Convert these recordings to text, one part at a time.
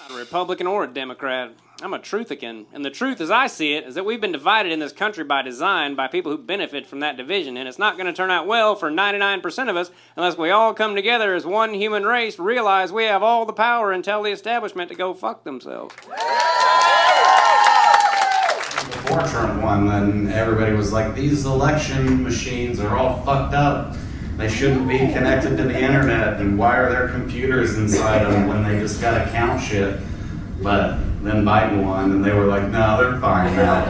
Not a Republican or a Democrat. I'm a truthican. And the truth as I see it is that we've been divided in this country by design by people who benefit from that division. And it's not going to turn out well for 99% of us unless we all come together as one human race, realize we have all the power, and tell the establishment to go fuck themselves. Before Trump won, then everybody was like, these election machines are all fucked up. They shouldn't be connected to the internet, and why are there computers inside them when they just gotta count shit? But then Biden won, and they were like, no, they're fine now.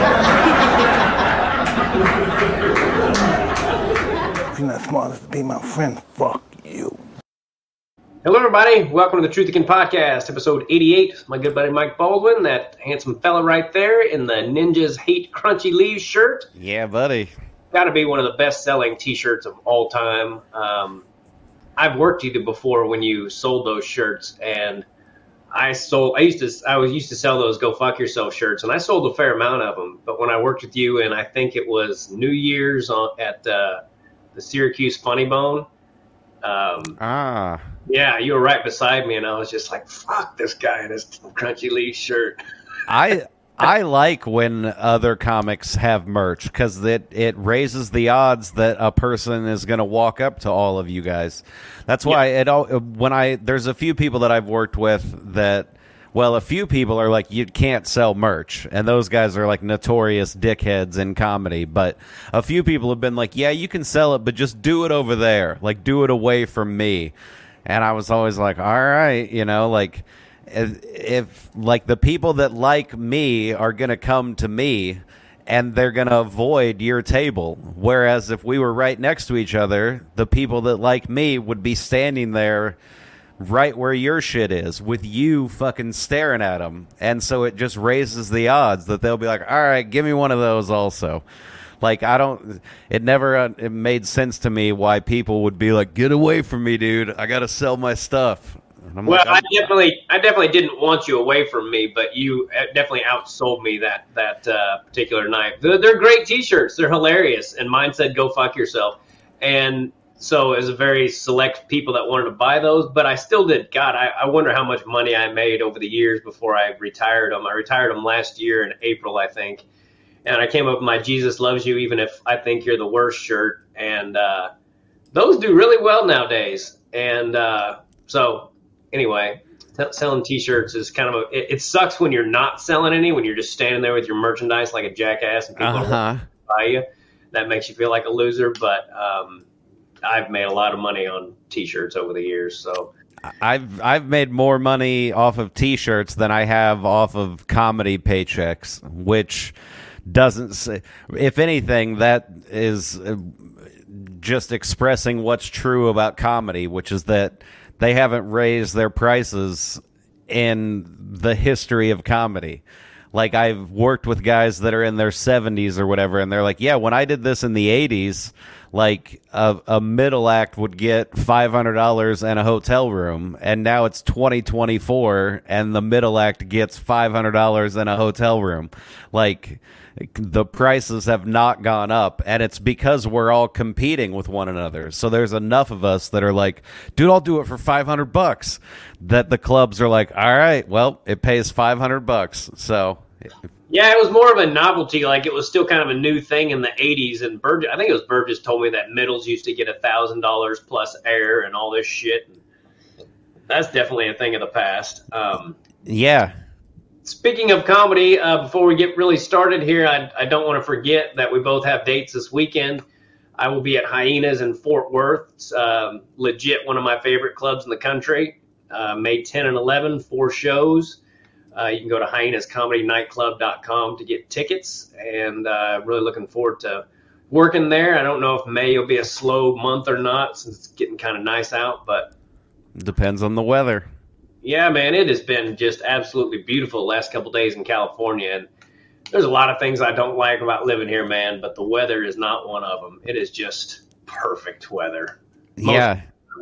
If you're not smart enough to be my friend, fuck you. Hello, everybody. Welcome to the Truthican Podcast, episode 88. My good buddy Mike Baldwin, that handsome fella right there in the Ninjas Hate Crunchy Leaves shirt. Yeah, buddy. Got to be one of the best-selling T-shirts of all time. I've worked with you before when you sold those shirts, and I used to sell those "Go Fuck Yourself" shirts, and I sold a fair amount of them. But when I worked with you, and I think it was New Year's at the Syracuse Funny Bone. Yeah, you were right beside me, and I was just like, "Fuck this guy in his Crunchy Leaves shirt." I like when other comics have merch because it raises the odds that a person is going to walk up to all of you guys. That's why there's a few people that I've worked with that, well, a few people are like, you can't sell merch, and those guys are like notorious dickheads in comedy. But a few people have been like, yeah, you can sell it, but just do it over there, like do it away from me. And I was always like, all right, like. If like the people that like me are going to come to me and they're going to avoid your table, whereas if we were right next to each other, the people that like me would be standing there right where your shit is with you fucking staring at them. And so it just raises the odds that they'll be like, all right, give me one of those also. Like, it never made sense to me why people would be like, get away from me, dude. I got to sell my stuff. Well, I definitely didn't want you away from me, but you definitely outsold me that particular night. They're great T-shirts. They're hilarious, and mine said "Go fuck yourself," and so it was a very select people that wanted to buy those. But I still did. God, I wonder how much money I made over the years before I retired them. I retired them last year in April, I think, and I came up with my "Jesus loves you, even if I think you're the worst" shirt, and those do really well nowadays, and so. Anyway, selling T-shirts is kind of it sucks when you're not selling any, when you're just standing there with your merchandise like a jackass and people don't buy you. That makes you feel like a loser, but I've made a lot of money on T-shirts over the years. So I've made more money off of T-shirts than I have off of comedy paychecks, which doesn't say, if anything, that is just expressing what's true about comedy, which is that they haven't raised their prices in the history of comedy. Like, I've worked with guys that are in their 70s or whatever, and they're like, yeah, when I did this in the 80s, like, a middle act would get $500 and a hotel room, and now it's 2024, and the middle act gets $500 and a hotel room. Like, the prices have not gone up, and it's because we're all competing with one another. So there's enough of us that are like, dude, I'll do it for $500, that the clubs are like, all right, well, it pays $500. So yeah, it was more of a novelty. Like, it was still kind of a new thing in the 80s. And I think it was Burgess told me that middles used to get $1,000 plus air and all this shit. That's definitely a thing of the past. Yeah. Speaking of comedy, before we get really started here, I don't want to forget that we both have dates this weekend. I will be at Hyenas in Fort Worth. It's legit one of my favorite clubs in the country. May 10 and 11, 4 shows. You can go to hyeinascomedynightclub.com to get tickets, and really looking forward to working there. I don't know if May will be a slow month or not since it's getting kind of nice out, but depends on the weather. Yeah, man, it has been just absolutely beautiful the last couple of days in California. And there's a lot of things I don't like about living here, man, but the weather is not one of them. It is just perfect weather.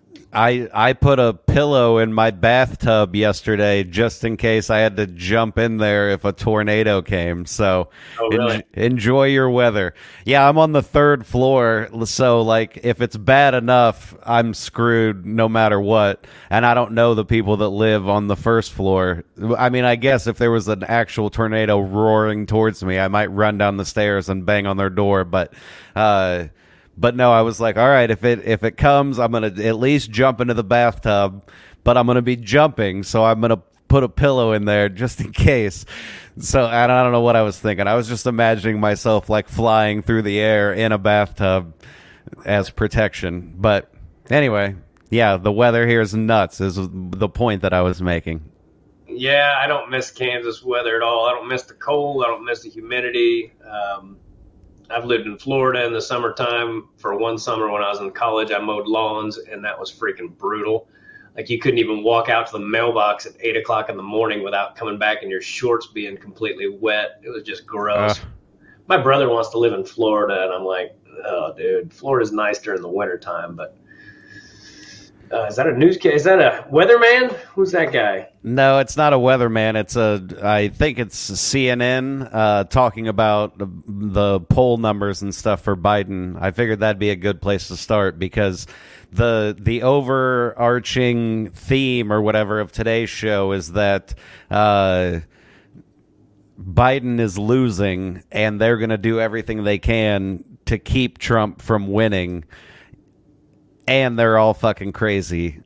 I put a pillow in my bathtub yesterday just in case I had to jump in there if a tornado came. So really? Enjoy your weather. Yeah, I'm on the 3rd floor, so like if it's bad enough, I'm screwed no matter what. And I don't know the people that live on the 1st floor. I mean, I guess if there was an actual tornado roaring towards me, I might run down the stairs and bang on their door, but no, I was like, all right, if it comes, I'm going to at least jump into the bathtub, but I'm going to be jumping, so I'm going to put a pillow in there just in case. So I don't know what I was thinking. I was just imagining myself like flying through the air in a bathtub as protection. But anyway, yeah, the weather here is nuts is the point that I was making. Yeah, I don't miss Kansas weather at all. I don't miss the cold. I don't miss the humidity. I've lived in Florida in the summertime. For one summer when I was in college, I mowed lawns, and that was freaking brutal. Like, you couldn't even walk out to the mailbox at 8 o'clock in the morning without coming back and your shorts being completely wet. It was just gross. My brother wants to live in Florida, and I'm like, oh, dude, Florida's nice during the wintertime, but is that a newscast? Is that a weatherman? Who's that guy? No, it's not a weatherman. I think it's CNN talking about the poll numbers and stuff for Biden. I figured that'd be a good place to start because the overarching theme or whatever of today's show is that Biden is losing and they're going to do everything they can to keep Trump from winning. And they're all fucking crazy.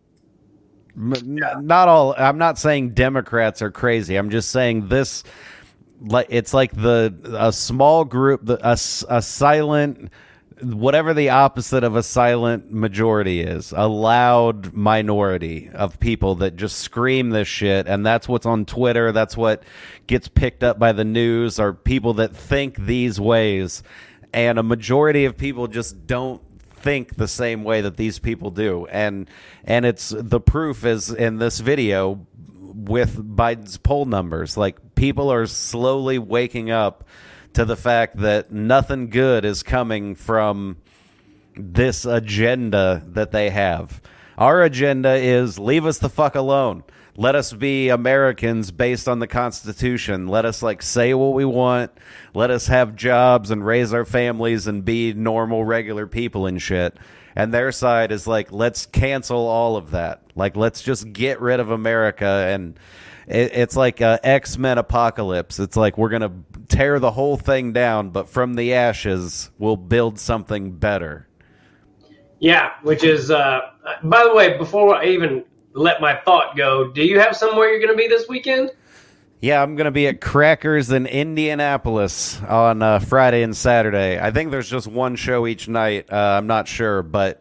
Not all. I'm not saying Democrats are crazy. I'm just saying this. Like it's like a small group, a silent, whatever the opposite of a silent majority is, a loud minority of people that just scream this shit, and that's what's on Twitter. That's what gets picked up by the news. Are people that think these ways, and a majority of people just don't think the same way that these people do, and it's the proof is in this video with Biden's poll numbers. Like, people are slowly waking up to the fact that nothing good is coming from this agenda that they have. Our agenda is leave us the fuck alone. Let us be Americans based on the Constitution. Let us say what we want. Let us have jobs and raise our families and be normal, regular people and shit. And their side is let's cancel all of that. Let's just get rid of America. And it's like a X-Men apocalypse. It's like we're going to tear the whole thing down, but from the ashes, we'll build something better. Yeah, which is, by the way, before I even let my thought go, do you have somewhere you're going to be this weekend? Yeah, I'm going to be at Crackers in Indianapolis on Friday and Saturday. I think there's just one show each night. I'm not sure, but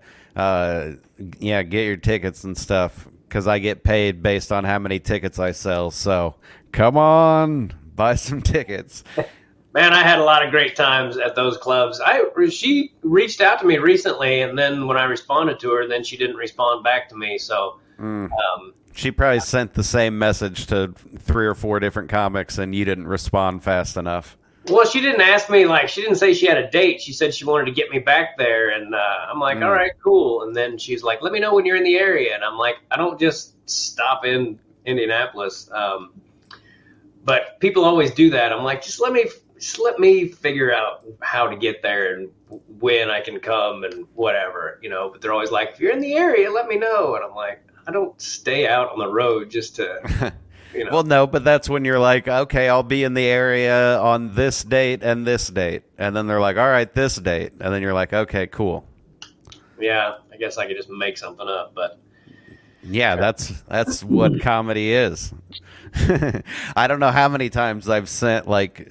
yeah, get your tickets and stuff because I get paid based on how many tickets I sell. So come on, buy some tickets. Man, I had a lot of great times at those clubs. She reached out to me recently, and then when I responded to her, then she didn't respond back to me. So she probably sent the same message to 3 or 4 different comics, and you didn't respond fast enough. Well, she didn't ask me, she didn't say she had a date. She said she wanted to get me back there, and I'm like, all right, cool. And then she's like, let me know when you're in the area. And I'm like, I don't just stop in Indianapolis. But people always do that. I'm like, just let me figure out how to get there and when I can come and whatever, But they're always like, if you're in the area, let me know. And I'm like, I don't stay out on the road just to, Well, no, but that's when you're like, okay, I'll be in the area on this date and this date. And then they're like, all right, this date. And then you're like, okay, cool. Yeah, I guess I could just make something up, but. Yeah, that's what comedy is. I don't know how many times I've sent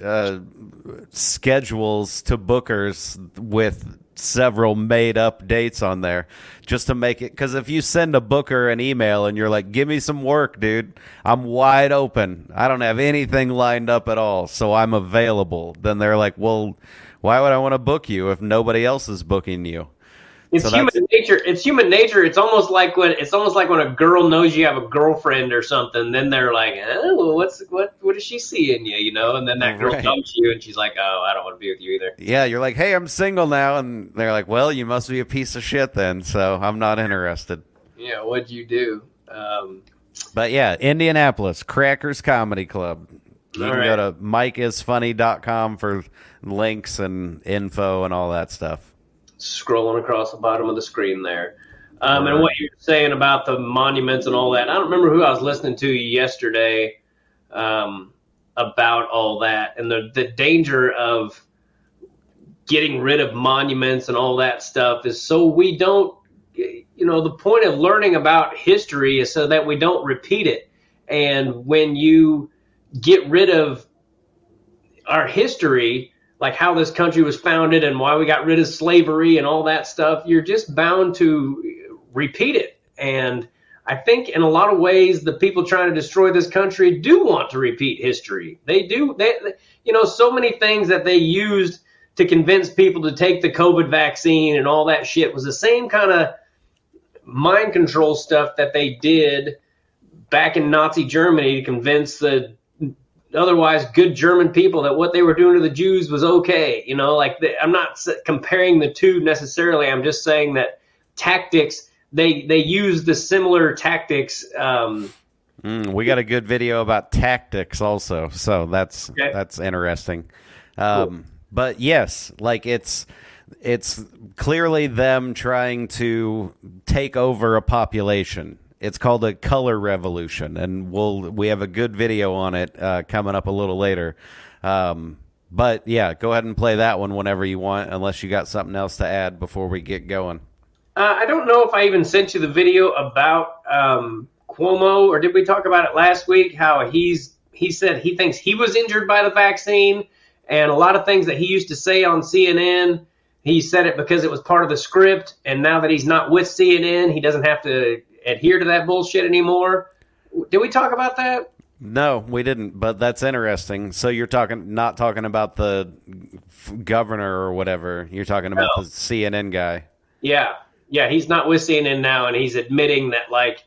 schedules to bookers with several made up dates on there just to make it, because if you send a booker an email and you're like, give me some work, dude, I'm wide open, I don't have anything lined up at all, so I'm available, then they're like, well, why would I want to book you if nobody else is booking you? It's human nature. It's human nature. It's almost like when a girl knows you have a girlfriend or something. Then they're like, well, what does she see in you, And then that girl dumps you, and she's like, oh, I don't want to be with you either. Yeah, you're like, hey, I'm single now, and they're like, well, you must be a piece of shit then, so I'm not interested. Yeah, what'd you do? But yeah, Indianapolis Crackers Comedy Club. You can go to MikeIsFunny.com for links and info and all that stuff. Scrolling across the bottom of the screen there. And what you were saying about the monuments and all that, I don't remember who I was listening to yesterday about all that and the danger of getting rid of monuments and all that stuff is so we don't, the point of learning about history is so that we don't repeat it. And when you get rid of our history, like how this country was founded and why we got rid of slavery and all that stuff, you're just bound to repeat it. And I think in a lot of ways, the people trying to destroy this country do want to repeat history. They do. So many things that they used to convince people to take the COVID vaccine and all that shit was the same kind of mind control stuff that they did back in Nazi Germany to convince the otherwise good German people that what they were doing to the Jews was okay. I'm not comparing the two necessarily. I'm just saying that tactics, they use the similar tactics. We got a good video about tactics also, so that's interesting. Cool. But yes, like it's clearly them trying to take over a population. It's called a color revolution, and we have a good video on it coming up a little later. But yeah, go ahead and play that one whenever you want, unless you got something else to add before we get going. I don't know if I even sent you the video about Cuomo, or did we talk about it last week? How he said he thinks he was injured by the vaccine, and a lot of things that he used to say on CNN, he said it because it was part of the script, and now that he's not with CNN, he doesn't have to adhere to that bullshit anymore. Did we talk about that? No, we didn't, but that's interesting. So you're not talking about the governor or whatever. You're talking about the CNN guy. Yeah, he's not with CNN now, and he's admitting that,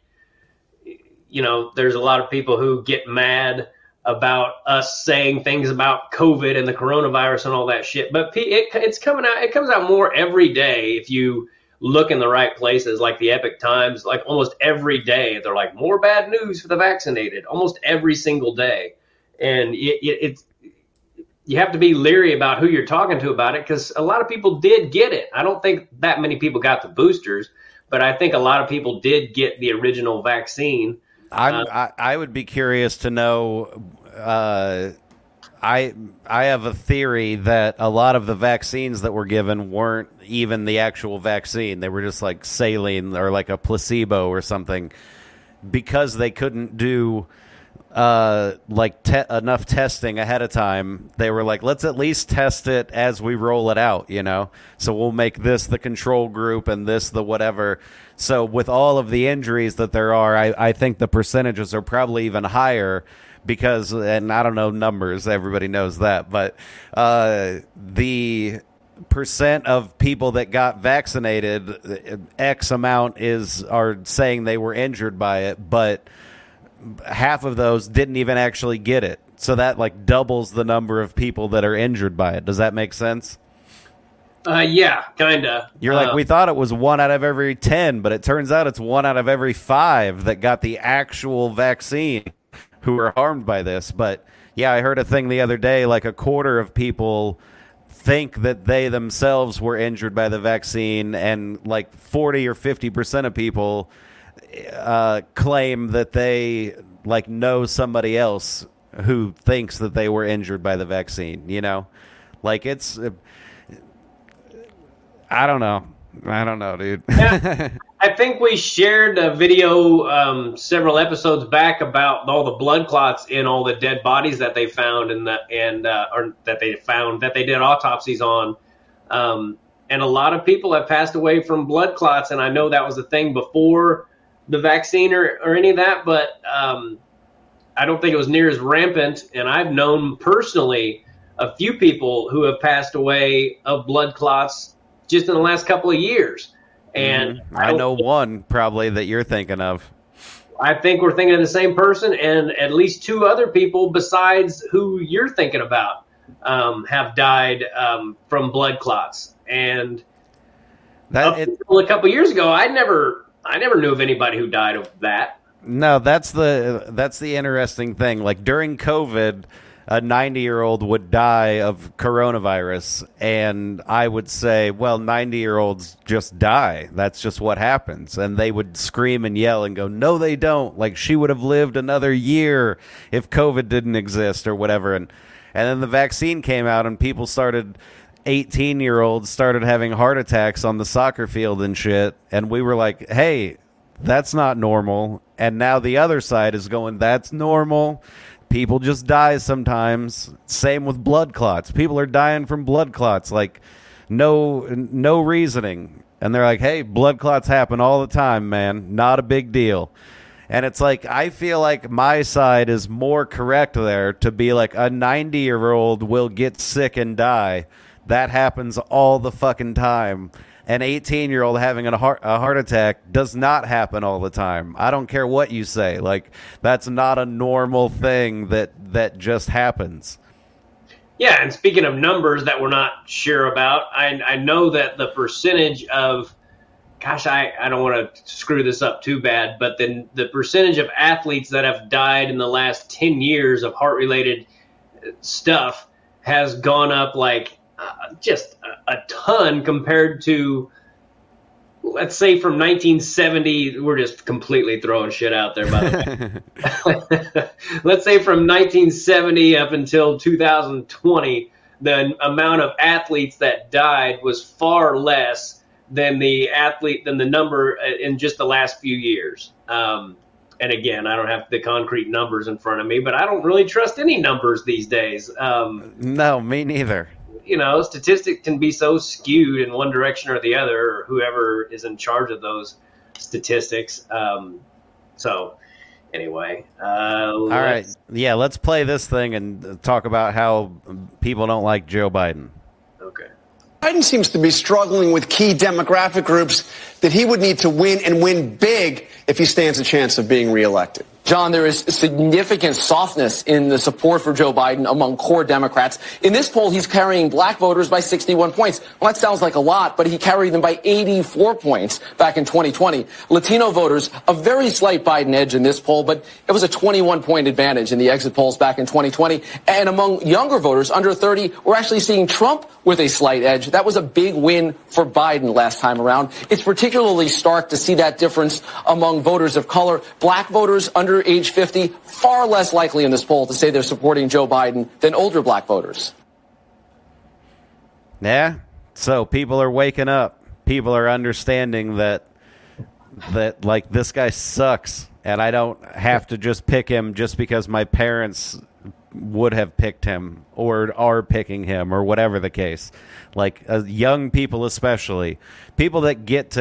there's a lot of people who get mad about us saying things about COVID and the coronavirus and all that shit. But it's coming out. It comes out more every day if you look in the right places, like the Epic Times. Like almost every day, they're like, more bad news for the vaccinated. Almost every single day, and you have to be leery about who you're talking to about it, because a lot of people did get it. I don't think that many people got the boosters, but I think a lot of people did get the original vaccine. I would be curious to know. I have a theory that a lot of the vaccines that were given weren't even the actual vaccine. They were just like saline or like a placebo or something, because they couldn't do enough testing ahead of time. They were like, let's at least test it as we roll it out, so we'll make this the control group and this the whatever. So with all of the injuries that there are, I think the percentages are probably even higher, because, and I don't know numbers, everybody knows that, but the percent of people that got vaccinated, X amount are saying they were injured by it, but half of those didn't even actually get it. So that doubles the number of people that are injured by it. Does that make sense? Yeah, kinda. You're like, we thought it was 1 out of every 10, but it turns out it's 1 out of every 5 that got the actual vaccine who were harmed by this. But yeah, I heard a thing the other day, like a quarter of people think that they themselves were injured by the vaccine, and like 40 or 50% of people claim that they know somebody else who thinks that they were injured by the vaccine. It's I don't know, dude. Yeah, I think we shared a video several episodes back about all the blood clots in all the dead bodies that they found that they did autopsies on. And a lot of people have passed away from blood clots, and I know that was a thing before the vaccine or any of that, but I don't think it was near as rampant. And I've known personally a few people who have passed away of blood clots just in the last couple of years. And I know one probably that you're thinking of. I think we're thinking of the same person, and at least 2 other people besides who you're thinking about have died from blood clots. And a couple of years ago, I I never knew of anybody who died of that. No, that's the interesting thing. Like during COVID, a 90-year-old would die of coronavirus, and I would say, well, 90-year-olds just die. That's just what happens. And they would scream and yell and go, no, they don't. Like, she would have lived another year if COVID didn't exist or whatever. And then the vaccine came out, and 18-year-olds started having heart attacks on the soccer field and shit. And we were like, hey, that's not normal. And now the other side is going, that's normal. People just die sometimes. Same with blood clots. People are dying from blood clots, like no reasoning. And they're like, hey, blood clots happen all the time, man. Not a big deal. And it's like, I feel like my side is more correct there to be like a 90-year-old will get sick and die. That happens all the fucking time. An 18-year-old having a heart attack does not happen all the time. I don't care what you say. Like, that's not a normal thing that just happens. Yeah, and speaking of numbers that we're not sure about, I know that the percentage of, gosh, I don't want to screw this up too bad, but then the percentage of athletes that have died in the last 10 years of heart-related stuff has gone up like just a ton compared to, let's say, from 1970. We're just completely throwing shit out there, by the way. Let's say from 1970 up until 2020, the amount of athletes that died was far less than the number in just the last few years. And again, I don't have the concrete numbers in front of me, but I don't really trust any numbers these days. No, me neither. You know, statistics can be so skewed in one direction or the other, or whoever is in charge of those statistics. So, anyway. All right. Yeah, let's play this thing and talk about how people don't like Joe Biden. Okay. Biden seems to be struggling with key demographic groups that he would need to win and win big if he stands a chance of being reelected. John, there is significant softness in the support for Joe Biden among core Democrats. In this poll, he's carrying black voters by 61 points. Well, that sounds like a lot, but he carried them by 84 points back in 2020. Latino voters, a very slight Biden edge in this poll, but it was a 21-point advantage in the exit polls back in 2020. And among younger voters, under 30, we're actually seeing Trump with a slight edge. That was a big win for Biden last time around. It's particularly stark to see that difference among voters of color. Black voters under age 50, far less likely in this poll to say they're supporting Joe Biden than older black voters. Yeah, so people are waking up. People are understanding that like, this guy sucks, and I don't have to just pick him just because my parents would have picked him or are picking him or whatever the case. Like, young people especially. People that get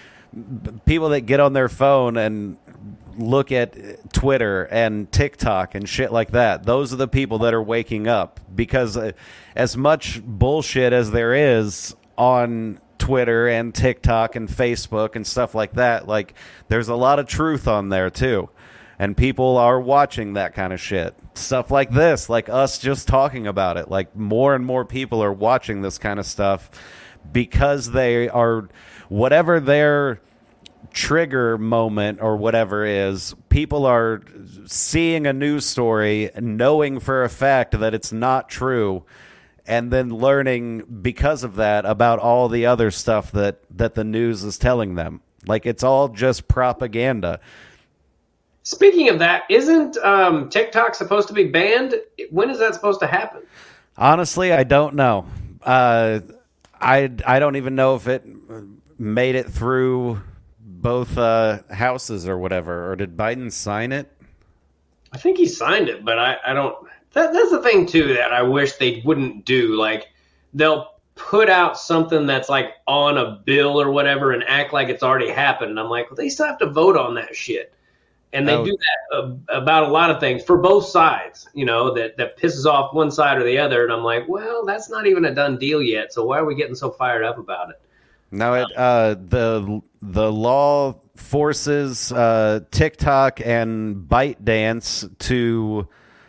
on their phone and look at Twitter and TikTok and shit like that. Those are the people that are waking up, because as much bullshit as there is on Twitter and TikTok and Facebook and stuff like that, like, there's a lot of truth on there too. And people are watching that kind of shit. Stuff like this, like us just talking about it. Like, more and more people are watching this kind of stuff because they are, whatever their trigger moment or whatever is, people are seeing a news story, knowing for a fact that it's not true, and then learning because of that about all the other stuff that the news is telling them. Like, it's all just propaganda. Speaking of that, isn't TikTok supposed to be banned? When is that supposed to happen? Honestly, I don't know. I don't even know if it made it through both houses or whatever. Or did Biden sign it? I think he signed it, but I don't. That's the thing too that I wish they wouldn't do. Like, they'll put out something that's like on a bill or whatever and act like it's already happened. And I'm like, well, they still have to vote on that shit. And they do that about a lot of things for both sides, you know, that pisses off one side or the other. And I'm like, well, that's not even a done deal yet. So why are we getting so fired up about it? No, the law forces TikTok and ByteDance to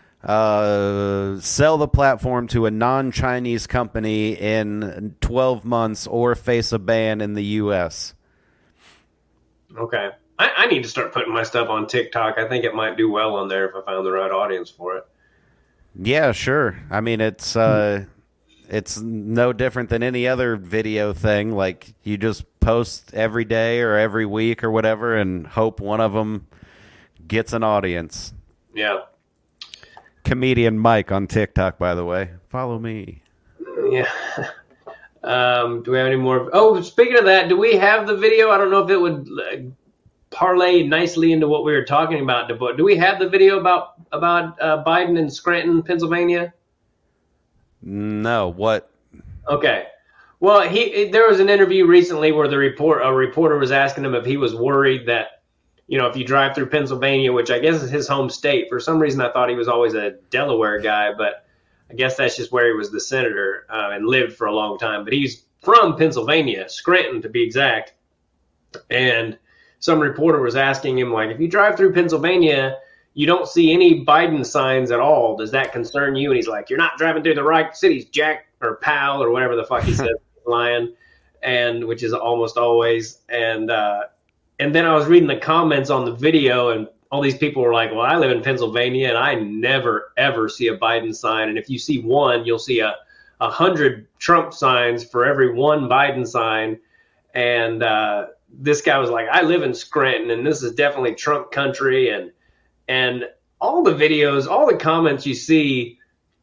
sell the platform to a non-Chinese company in 12 months or face a ban in the U.S. Okay. I need to start putting my stuff on TikTok. I think it might do well on there if I found the right audience for it. Yeah, sure. I mean, it's no different than any other video thing. Like, you just post every day or every week or whatever and hope one of them gets an audience. Yeah. Comedian Mike on TikTok, by the way. Follow me. Yeah. Do we have any more? Oh, speaking of that, do we have the video? I don't know if it would parlay nicely into what we were talking about. But do we have the video about Biden in Scranton, Pennsylvania? No. What? Okay. Well, there was an interview recently where a reporter was asking him if he was worried that, if you drive through Pennsylvania, which I guess is his home state. For some reason, I thought he was always a Delaware guy, but I guess that's just where he was the senator and lived for a long time. But he's from Pennsylvania, Scranton to be exact. And some reporter was asking him, like, if you drive through Pennsylvania, you don't see any Biden signs at all. Does that concern you? And he's like, you're not driving through the right cities, Jack, or pal, or whatever the fuck he said, lion, and which is almost always. And then I was reading the comments on the video, and all these people were like, well, I live in Pennsylvania, and I never, ever see a Biden sign. And if you see one, you'll see 100 Trump signs for every one Biden sign. And this guy was like, I live in Scranton, and this is definitely Trump country. And all the videos, all the comments you see,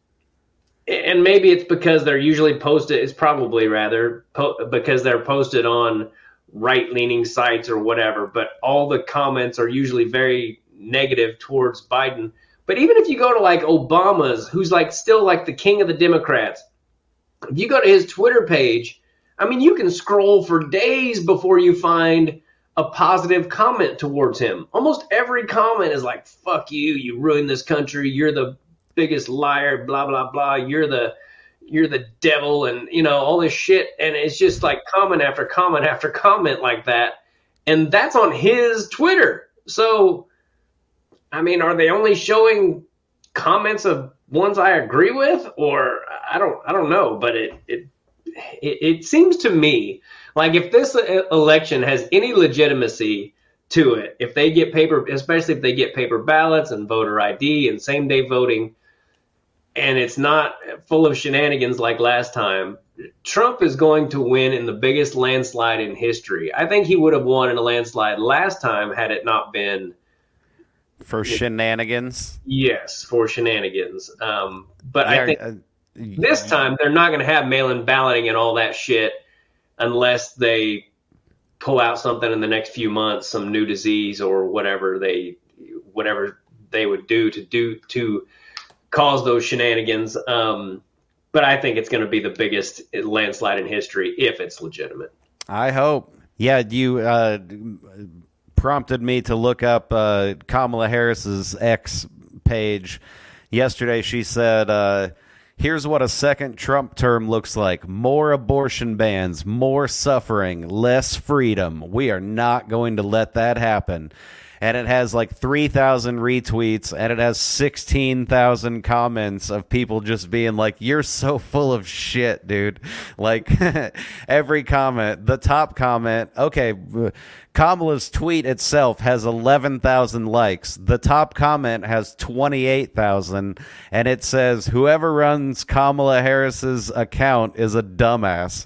and maybe it's because they're usually posted, it's probably rather because they're posted on right-leaning sites or whatever, but all the comments are usually very negative towards Biden. But even if you go to like Obama's, who's like still like the king of the Democrats, if you go to his Twitter page, I mean, you can scroll for days before you find a positive comment towards him. Almost every comment is like, fuck you, you ruined this country, you're the biggest liar, blah, blah, blah, you're the devil, and all this shit. And it's just like comment after comment after comment like that. And that's on his Twitter. So, I mean, are they only showing comments of ones I agree with? Or I don't know, but it seems to me like if this election has any legitimacy to it, if they get especially if they get paper ballots and voter ID and same day voting, and it's not full of shenanigans like last time, Trump is going to win in the biggest landslide in history. I think he would have won in a landslide last time had it not been for shenanigans. Yes, for shenanigans. But I think this time they're not going to have mail-in balloting and all that shit unless they pull out something in the next few months, some new disease or whatever they would do to cause those shenanigans. But I think it's going to be the biggest landslide in history if it's legitimate. I hope. Yeah, you prompted me to look up Kamala Harris's X page. Yesterday she said, here's what a second Trump term looks like. More abortion bans, more suffering, less freedom. We are not going to let that happen. And it has like 3,000 retweets, and it has 16,000 comments of people just being like, you're so full of shit, dude. Like, every comment. The top comment, okay, Kamala's tweet itself has 11,000 likes. The top comment has 28,000, and it says, whoever runs Kamala Harris's account is a dumbass.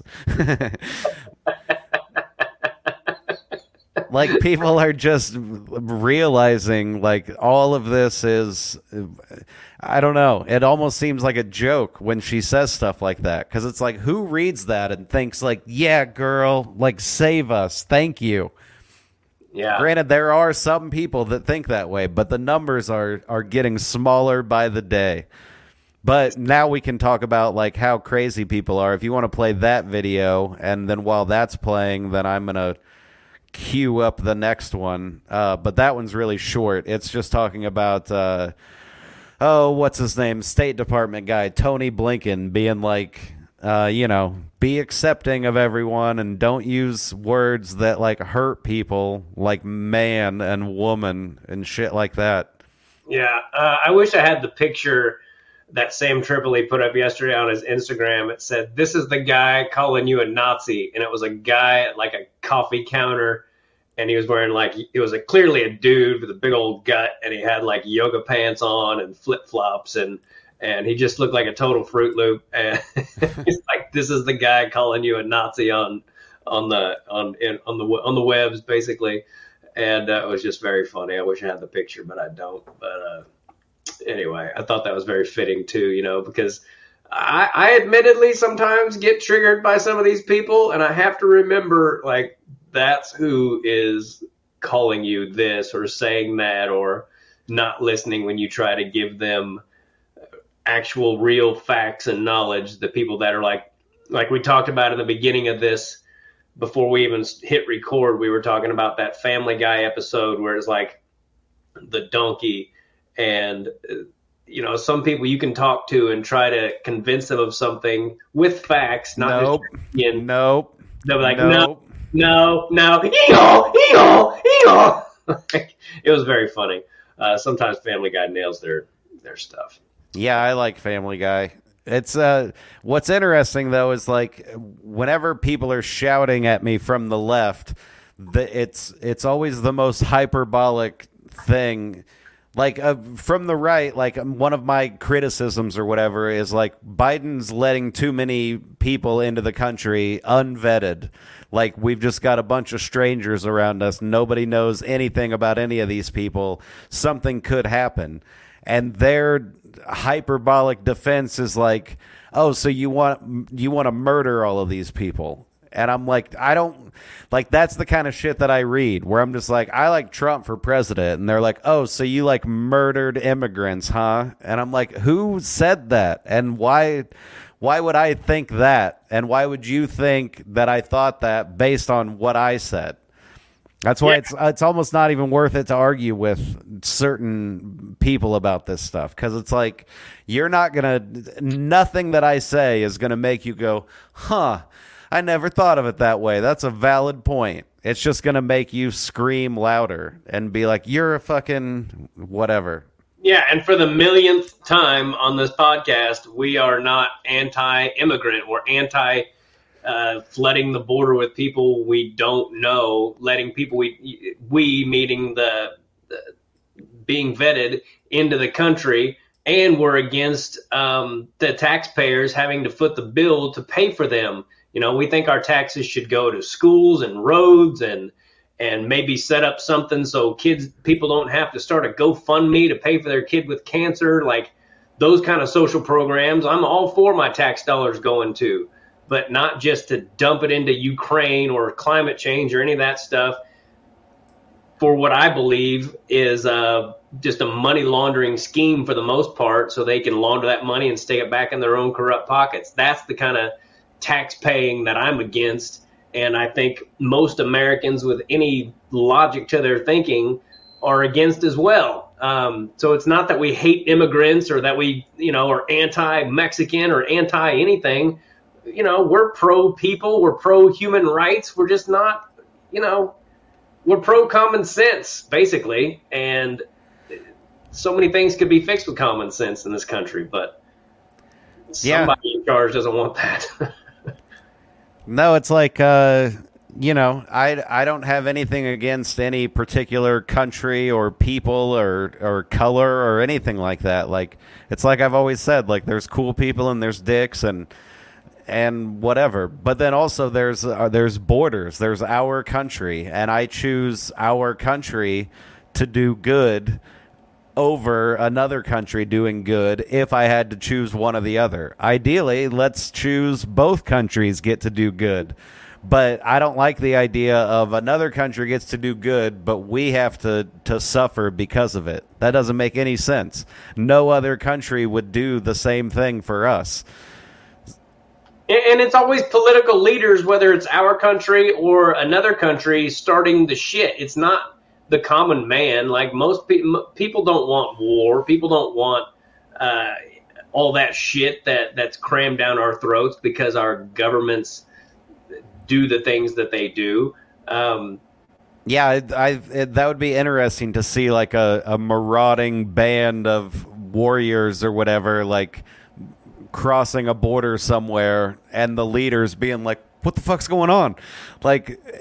Like, people are just realizing, like, all of this is, I don't know. It almost seems like a joke when she says stuff like that. Because it's like, who reads that and thinks, like, yeah, girl, like, save us. Thank you. Yeah. Granted, there are some people that think that way, but the numbers are getting smaller by the day. But now we can talk about, like, how crazy people are. If you want to play that video, and then while that's playing, then I'm going to queue up the next one, but that one's really short. It's just talking about what's his name, State Department guy Tony Blinken being like, be accepting of everyone and don't use words that like hurt people, like man and woman and shit like that. Yeah, I wish I had the picture that Sam Tripoli put up yesterday on his Instagram. It said, this is the guy calling you a Nazi. And it was a guy at like a coffee counter. and he was wearing like, it was clearly a dude with a big old gut, and he had like yoga pants on and flip flops, and he just looked like a total Fruit Loop. And he's like, this is the guy calling you a Nazi on the webs, basically. And it was just very funny. I wish I had the picture, but I don't. But anyway, I thought that was very fitting too, you know, because I admittedly sometimes get triggered by some of these people, and I have to remember, like, that's who is calling you this or saying that or not listening when you try to give them actual real facts and knowledge. The people that are like we talked about in the beginning of this, before we even hit record, we were talking about that Family Guy episode where it's like the donkey, and you know, some people you can talk to and try to convince them of something with facts, not just Nope. They're like, Nope. no, it was very funny. Sometimes Family Guy nails their stuff. Yeah, I like Family Guy. It's what's interesting though is like whenever people are shouting at me from the left, it's always the most hyperbolic thing. Like from the right, like one of my criticisms or whatever is like Biden's letting too many people into the country unvetted. Like we've just got a bunch of strangers around us. Nobody knows anything about any of these people. Something could happen. And their hyperbolic defense is like, oh, so you want to murder all of these people. And I'm like, I don't like, that's the kind of shit that I read where I'm just like, I like Trump for president. And they're like, oh, so you like murdered immigrants, huh? And I'm like, who said that? And why would I think that? And why would you think that I thought that based on what I said? That's why it's almost not even worth it to argue with certain people about this stuff. Because it's like, nothing that I say is going to make you go, huh, I never thought of it that way. That's a valid point. It's just going to make you scream louder and be like, you're a fucking whatever. Yeah, and for the millionth time on this podcast, we are not anti-immigrant. We're flooding the border with people we don't know, letting people we meaning the being vetted into the country, and we're against the taxpayers having to foot the bill to pay for them. You know, we think our taxes should go to schools and roads and maybe set up something so people don't have to start a GoFundMe to pay for their kid with cancer, like those kind of social programs. I'm all for my tax dollars going to, but not just to dump it into Ukraine or climate change or any of that stuff for what I believe is just a money laundering scheme for the most part, so they can launder that money and stick it back in their own corrupt pockets. That's the kind of tax paying that I'm against. And I think most Americans with any logic to their thinking are against as well. So it's not that we hate immigrants or that we, are anti-Mexican or anti-anything. We're pro-people. We're pro-human rights. We're just not, we're pro-common sense, basically. And so many things could be fixed with common sense in this country, but somebody in charge doesn't want that. No, it's like, I don't have anything against any particular country or people or color or anything like that. Like, it's like I've always said, like, there's cool people and there's dicks and whatever. But then also there's borders. There's our country, and I choose our country to do good over another country doing good if I had to choose one or the other. Ideally, let's choose both countries get to do good. But I don't like the idea of another country gets to do good, but we have to suffer because of it. That doesn't make any sense. No other country would do the same thing for us. And it's always political leaders, whether it's our country or another country, starting the shit. It's not the common man. Like, most people don't want war. People don't want all that shit that's crammed down our throats because our governments do the things that they do. That would be interesting to see, like a marauding band of warriors or whatever, like crossing a border somewhere, and the leaders being like, "What the fuck's going on?" Like,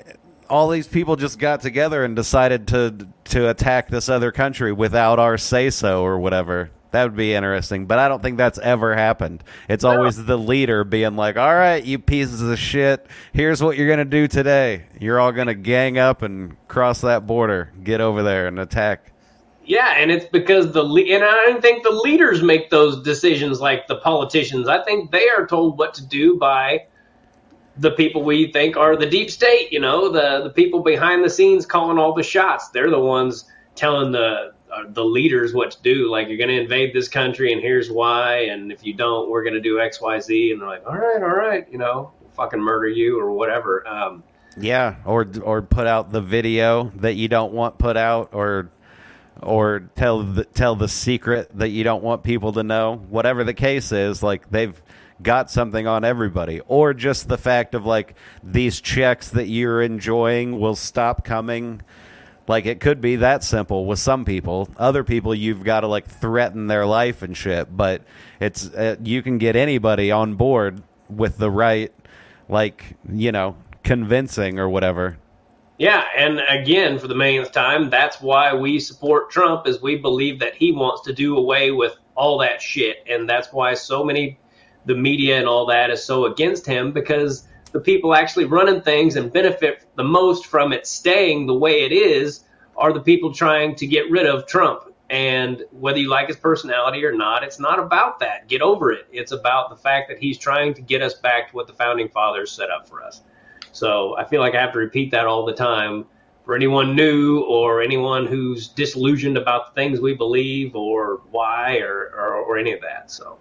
all these people just got together and decided to attack this other country without our say-so or whatever. That would be interesting, but I don't think that's ever happened. It's always the leader being like, all right, you pieces of shit, here's what you're going to do today. You're all going to gang up and cross that border, get over there and attack. Yeah, and it's because and I don't think the leaders make those decisions like the politicians. I think they are told what to do by the people we think are the deep state, the people behind the scenes calling all the shots. They're the ones telling the leaders what to do. Like, you're going to invade this country and here's why. And if you don't, we're going to do X, Y, Z. And they're like, all right, we'll fucking murder you or whatever. Yeah. Or put out the video that you don't want put out, or tell the secret that you don't want people to know. Whatever the case is, like, they've got something on everybody. Or just the fact of, like, these checks that you're enjoying will stop coming. Like, it could be that simple with some people. Other people, you've got to, like, threaten their life and shit. But it's you can get anybody on board with the right, like, convincing or whatever. Yeah, and again, for the millionth time, that's why we support Trump, is we believe that he wants to do away with all that shit. And that's why the media and all that is so against him, because the people actually running things and benefit the most from it staying the way it is are the people trying to get rid of Trump. And whether you like his personality or not, it's not about that. Get over it. It's about the fact that he's trying to get us back to what the founding fathers set up for us. So I feel like I have to repeat that all the time for anyone new or anyone who's disillusioned about the things we believe or why or any of that. So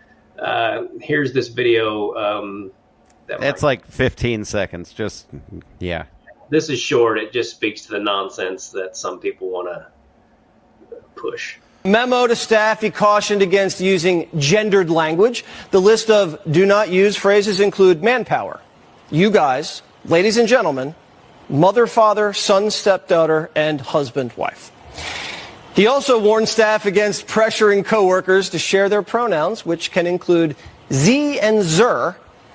here's this video. It's like 15 seconds. Just, yeah. This is short. It just speaks to the nonsense that some people want to push. Memo to staff, he cautioned against using gendered language. The list of do not use phrases include manpower, you guys, ladies and gentlemen, mother, father, son, stepdaughter, and husband, wife. He also warned staff against pressuring coworkers to share their pronouns, which can include Z and Zer.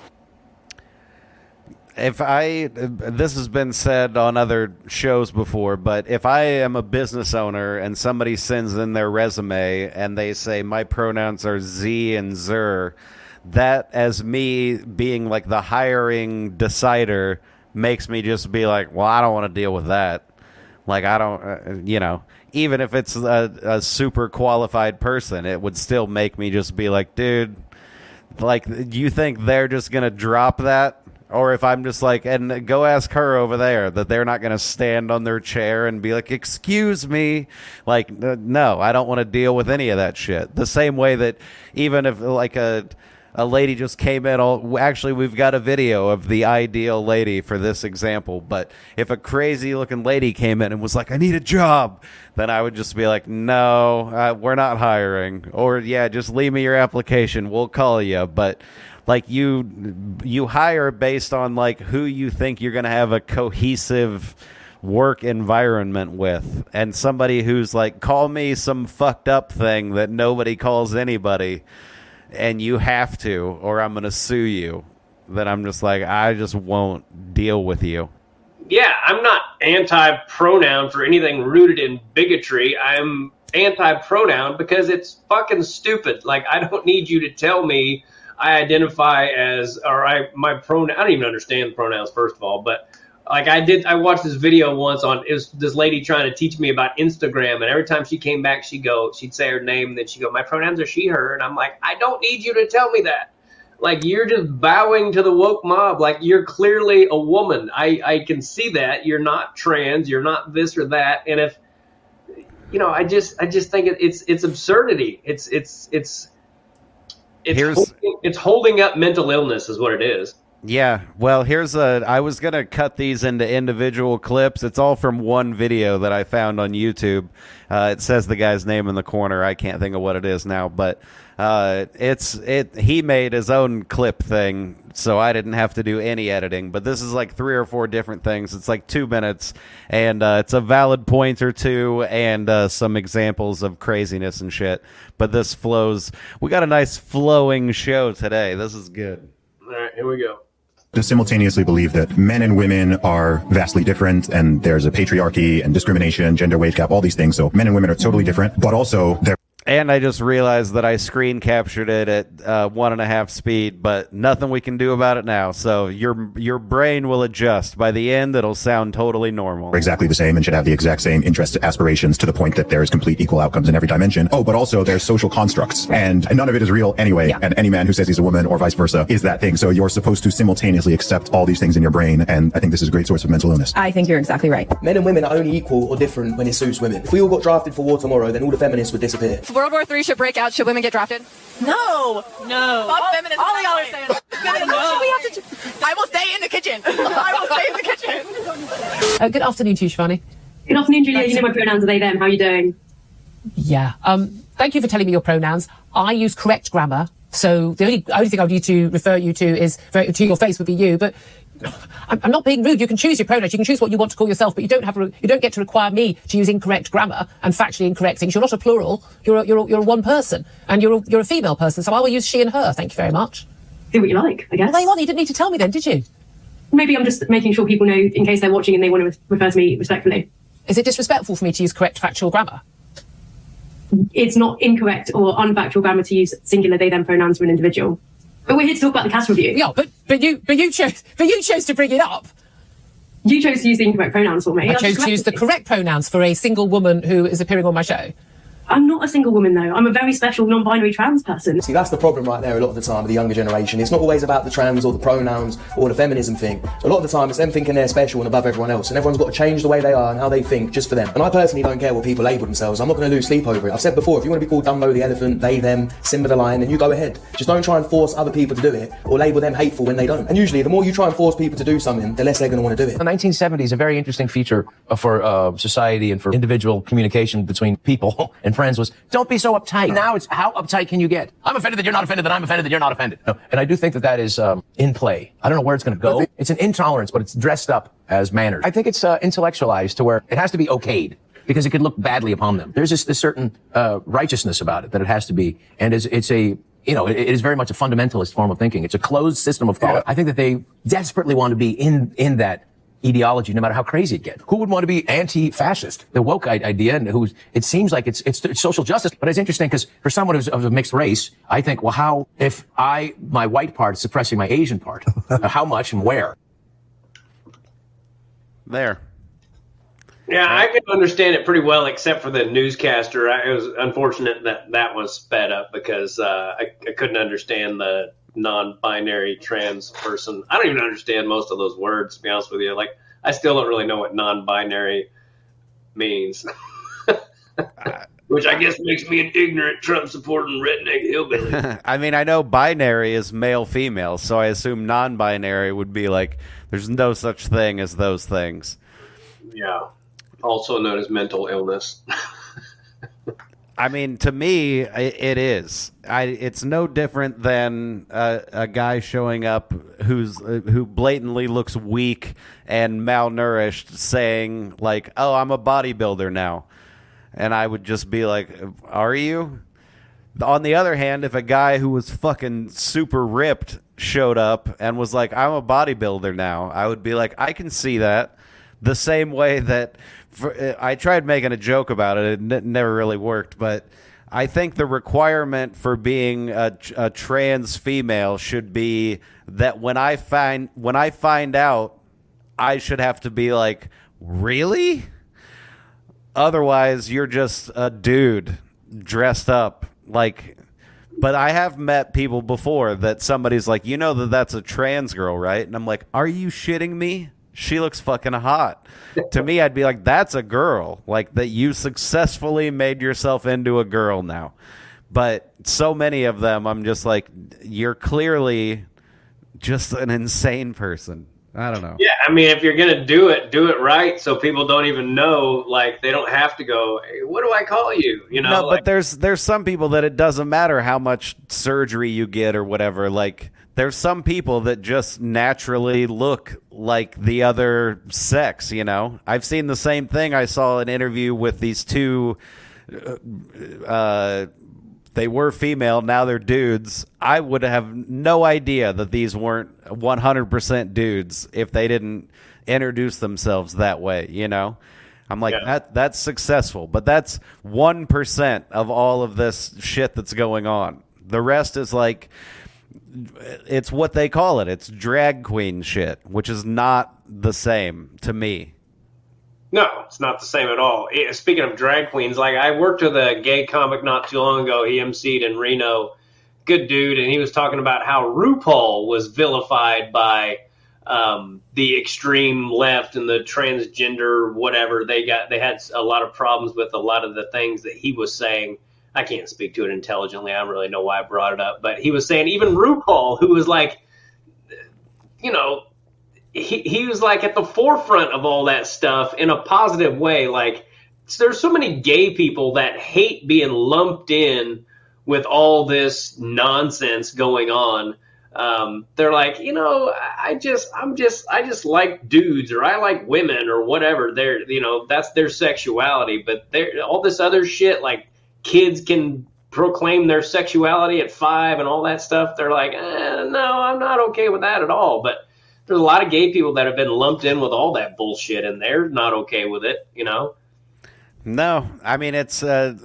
This has been said on other shows before, but if I am a business owner and somebody sends in their resume and they say my pronouns are Z and Zer, that, as me being like the hiring decider, makes me just be like, well, I don't want to deal with that. Like, I don't, even if it's a super qualified person, it would still make me just be like, dude, like, do you think they're just going to drop that? Or if I'm just like, and go ask her over there, that they're not going to stand on their chair and be like, excuse me. Like, no, I don't want to deal with any of that shit. The same way that even if like a lady just came in, actually, we've got a video of the ideal lady for this example. But if a crazy looking lady came in and was like, I need a job, then I would just be like, no, we're not hiring. Or, yeah, just leave me your application. We'll call you. But like, you hire based on like who you think you're going to have a cohesive work environment with, and somebody who's like, call me some fucked up thing that nobody calls anybody, and you have to, or I'm going to sue you. Then I'm just like, I just won't deal with you. Yeah, I'm not anti-pronoun for anything rooted in bigotry. I'm anti-pronoun because it's fucking stupid. Like, I don't need you to tell me I identify as, my pronoun. I don't even understand pronouns, first of all, but like I watched this video once it was this lady trying to teach me about Instagram, and every time she came back, she'd say her name, and then she'd go, my pronouns are she, her, and I'm like, I don't need you to tell me that. Like, you're just bowing to the woke mob. Like, you're clearly a woman. I can see that. You're not trans, you're not this or that, and if, I just think it's absurdity. It's holding up mental illness is what it is. Yeah, well, I was going to cut these into individual clips. It's all from one video that I found on YouTube. It says the guy's name in the corner. I can't think of what it is now, but he made his own clip thing, so I didn't have to do any editing. But this is like 3 or 4 different things. It's like 2 minutes, and it's a valid point or two and some examples of craziness and shit. But this flows. We got a nice flowing show today. This is good. All right, here we go. To simultaneously believe that men and women are vastly different and there's a patriarchy and discrimination, gender wage gap, all these things. So men and women are totally different, but also they're. And I just realized that I screen captured it at 1.5 speed, but nothing we can do about it now. So your brain will adjust. By the end, it'll sound totally normal. Exactly the same and should have the exact same interests, aspirations, to the point that there's complete equal outcomes in every dimension. Oh, but also there's social constructs, and none of it is real anyway. Yeah. And any man who says he's a woman or vice versa is that thing. So you're supposed to simultaneously accept all these things in your brain, and I think this is a great source of mental illness. I think you're exactly right. Men and women are only equal or different when it suits women. If we all got drafted for war tomorrow, then all the feminists would disappear. World War III should break out. Should women get drafted? No. Fuck feminists. All y'all are saying. I will stay in the kitchen. I will stay in the kitchen. Good afternoon to you, Shivani. Good afternoon, Julia. You know my pronouns are they, them. How are you doing? Yeah. Thank you for telling me your pronouns. I use correct grammar, so the only thing I would need to refer you to is to your face would be you. But I'm not being rude. You can choose your pronouns. You can choose what you want to call yourself, but you don't get to require me to use incorrect grammar and factually incorrect things. You're not a plural. You're a one person, and you're a female person. So I will use she and her. Thank you very much. Do what you like, I guess. Well, there you are. You didn't need to tell me then, did you? Maybe I'm just making sure people know in case they're watching and they want to refer to me respectfully. Is it disrespectful for me to use correct factual grammar? It's not incorrect or unfactual grammar to use singular they them pronouns for an individual. But we're here to talk about the cast review. Yeah, but you chose to bring it up. You chose to use the incorrect pronouns for me. I chose to use the correct pronouns for a single woman who is appearing on my show. I'm not a single woman, though. I'm a very special non-binary trans person. See, that's the problem right there a lot of the time with the younger generation. It's not always about the trans or the pronouns or the feminism thing. A lot of the time it's them thinking they're special and above everyone else, and everyone's got to change the way they are and how they think just for them. And I personally don't care what people label themselves. I'm not going to lose sleep over it. I've said before, if you want to be called Dumbo the elephant, they, them, Simba the lion, then you go ahead. Just don't try and force other people to do it or label them hateful when they don't. And usually the more you try and force people to do something, the less they're going to want to do it. The 1970s, a very interesting feature for society and for individual communication between people and friends was, don't be so uptight. Now it's, how uptight can you get? I'm offended that you're not offended, that I'm offended that you're not offended. No. And I do think that is in play. I don't know where it's going to go. It's an intolerance, but it's dressed up as manners. I think it's intellectualized to where it has to be okayed because it could look badly upon them. There's this certain righteousness about it that it has to be. And it's a, it is very much a fundamentalist form of thinking. It's a closed system of thought. Yeah. I think that they desperately want to be in that ideology, no matter how crazy it gets. Who would want to be anti-fascist? The woke idea, and it seems like it's social justice, but it's interesting because for someone who's of a mixed race, I think, well, how, if my white part is suppressing my Asian part, how much and where? There. Yeah, I can understand it pretty well, except for the newscaster. It was unfortunate that was sped up because I couldn't understand the non-binary trans person. I don't even understand most of those words, to be honest with you. Like, I still don't really know what non-binary means. Which I guess makes me an ignorant Trump-supporting redneck hillbilly. I mean, I know binary is male-female, so I assume non-binary would be like, there's no such thing as those things. Yeah. Also known as mental illness. I mean, to me, it is. It's no different than a guy showing up who blatantly looks weak and malnourished, saying like, "Oh, I'm a bodybuilder now," and I would just be like, "Are you?" On the other hand, if a guy who was fucking super ripped showed up and was like, "I'm a bodybuilder now," I would be like, "I can see that." The same way that. I tried making a joke about it. It never really worked, but I think the requirement for being a trans female should be that when I find out, I should have to be like, really? Otherwise, you're just a dude dressed up like. But I have met people before that somebody's like, that's a trans girl, right? And I'm like, are you shitting me? She looks fucking hot. To me, I'd be like, that's a girl. Like, that you successfully made yourself into a girl now. But so many of them, I'm just like, you're clearly just an insane person. I don't know. Yeah, I mean, if you're going to do it right so people don't even know, like, they don't have to go, hey, what do I call you? No, but there's some people that it doesn't matter how much surgery you get or whatever, like... There's some people that just naturally look like the other sex, I've seen the same thing. I saw an interview with these two they were female, now they're dudes. I would have no idea that these weren't 100% dudes if they didn't introduce themselves that way, you know? I'm like, that's successful, but that's 1% of all of this shit that's going on. The rest is like, it's what they call it. It's drag queen shit, which is not the same to me. No, it's not the same at all. Speaking of drag queens, like I worked with a gay comic not too long ago. He emceed in Reno. Good dude. And he was talking about how RuPaul was vilified by the extreme left and the transgender whatever. They had a lot of problems with a lot of the things that he was saying. I can't speak to it intelligently. I don't really know why I brought it up. But he was saying even RuPaul, who was like, you know, he was like at the forefront of all that stuff in a positive way. Like there's so many gay people that hate being lumped in with all this nonsense going on. They're like, you know, I just like dudes, or I like women, or whatever. They're, you know, that's their sexuality. But all this other shit, like kids can proclaim their sexuality at 5 and all that stuff. They're like, no, I'm not okay with that at all. But there's a lot of gay people that have been lumped in with all that bullshit, and they're not okay with it, you know? No, I mean, it's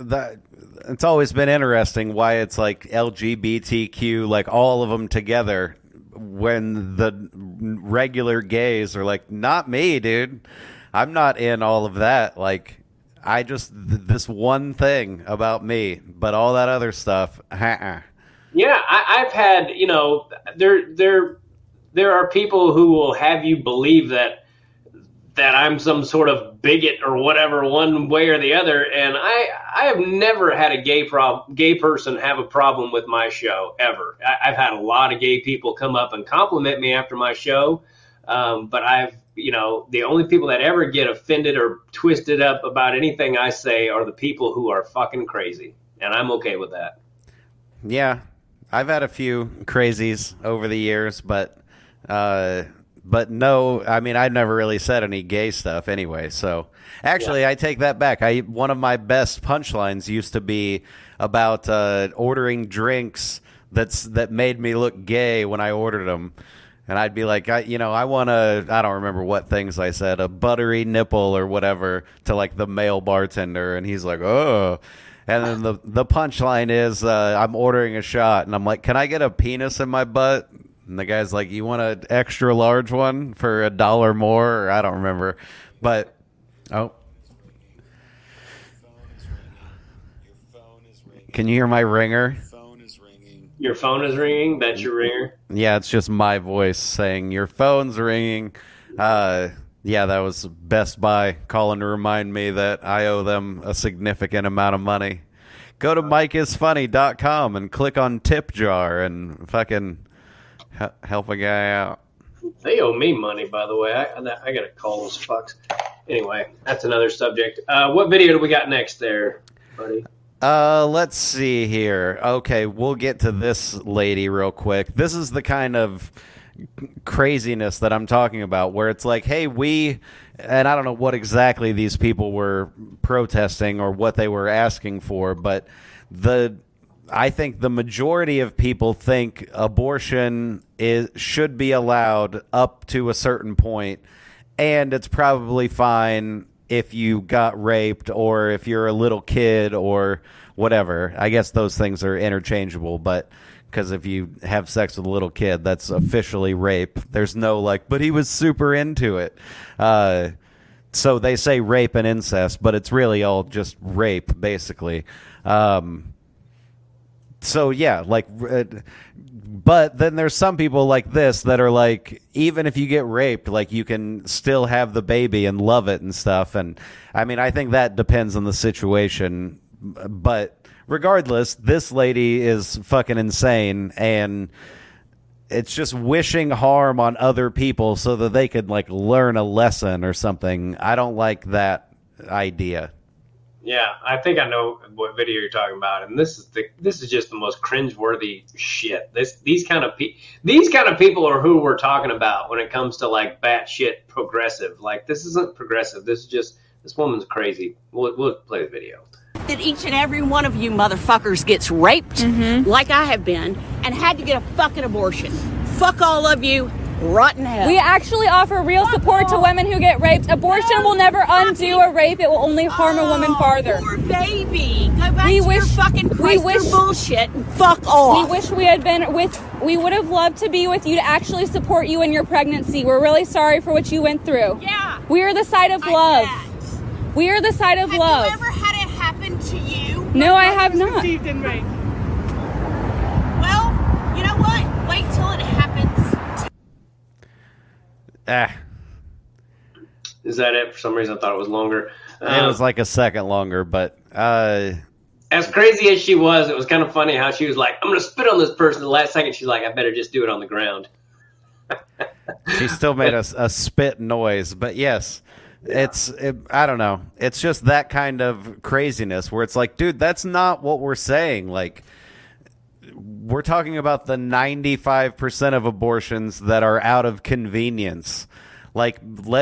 always been interesting why it's like LGBTQ, like all of them together, when the regular gays are like, not me, dude. I'm not in all of that. Like, I just, this one thing about me, but all that other stuff, Yeah, I've had, you know, there are people who will have you believe that I'm some sort of bigot or whatever, one way or the other. And I have never had a gay person have a problem with my show, ever. I've had a lot of gay people come up and compliment me after my show. But you know, the only people that ever get offended or twisted up about anything I say are the people who are fucking crazy. And I'm okay with that. Yeah, I've had a few crazies over the years, but no, I mean, I've never really said any gay stuff anyway. So actually, I take that back. One of my best punchlines used to be about ordering drinks that made me look gay when I ordered them. And I'd be like, I want I don't remember what things I said, a buttery nipple or whatever to like the male bartender. And he's like, oh. And then the punchline is I'm ordering a shot. And I'm like, can I get a penis in my butt? And the guy's like, you want an extra large one for $1 more? Or I don't remember. But, oh. Can you hear my ringer? Your phone is ringing? That's your ringer? Yeah, it's just my voice saying, your phone's ringing. Yeah, that was Best Buy calling to remind me that I owe them a significant amount of money. Go to MikeIsFunny.com and click on Tip Jar and fucking help a guy out. They owe me money, by the way. I got to call those fucks. Anyway, that's another subject. What video do we got next there, buddy? Let's see here. Okay, we'll get to this lady real quick. This is the kind of craziness that I'm talking about, where it's like, hey, and I don't know what exactly these people were protesting or what they were asking for, but I think the majority of people think abortion should be allowed up to a certain point, and it's probably fine if you got raped or if you're a little kid or whatever. I guess those things are interchangeable, but because if you have sex with a little kid, that's officially rape. There's no like, but he was super into it. So they say rape and incest, but it's really all just rape, basically. So yeah, like, but then there's some people like this that are like, even if you get raped, like you can still have the baby and love it and stuff. And I mean, I think that depends on the situation, but regardless, this lady is fucking insane, and it's just wishing harm on other people so that they could like learn a lesson or something. I don't like that idea. Yeah, I think I know what video you're talking about, and this is just the most cringeworthy shit. These kind of people are who we're talking about when it comes to like batshit progressive. Like, this isn't progressive. This woman's crazy. We'll play the video. that each and every one of you motherfuckers gets raped like I have been and had to get a fucking abortion. Fuck all of you. Rotten hell. We actually offer real support to women who get raped. Abortion will never undo a rape. It will only harm a woman farther. Poor baby. Go back to your fucking Chrysler bullshit and fuck off. We wish we had been with. We would have loved to be with you to actually support you in your pregnancy. We're really sorry for what you went through. Yeah. We are the side of love. We are the side of love. Have you ever had it happen to you? No, I have not. Well, you know what? Wait till it happens. Is that it? For some reason, I thought it was longer. It was like a second longer, but as crazy as she was, it was kind of funny how she was like, "I'm going to spit on this person." The last second, she's like, "I better just do it on the ground." she still made a spit noise, but yes. I don't know. It's just that kind of craziness where it's like, dude, that's not what we're saying. Like, we're talking about the 95% of abortions that are out of convenience. Like,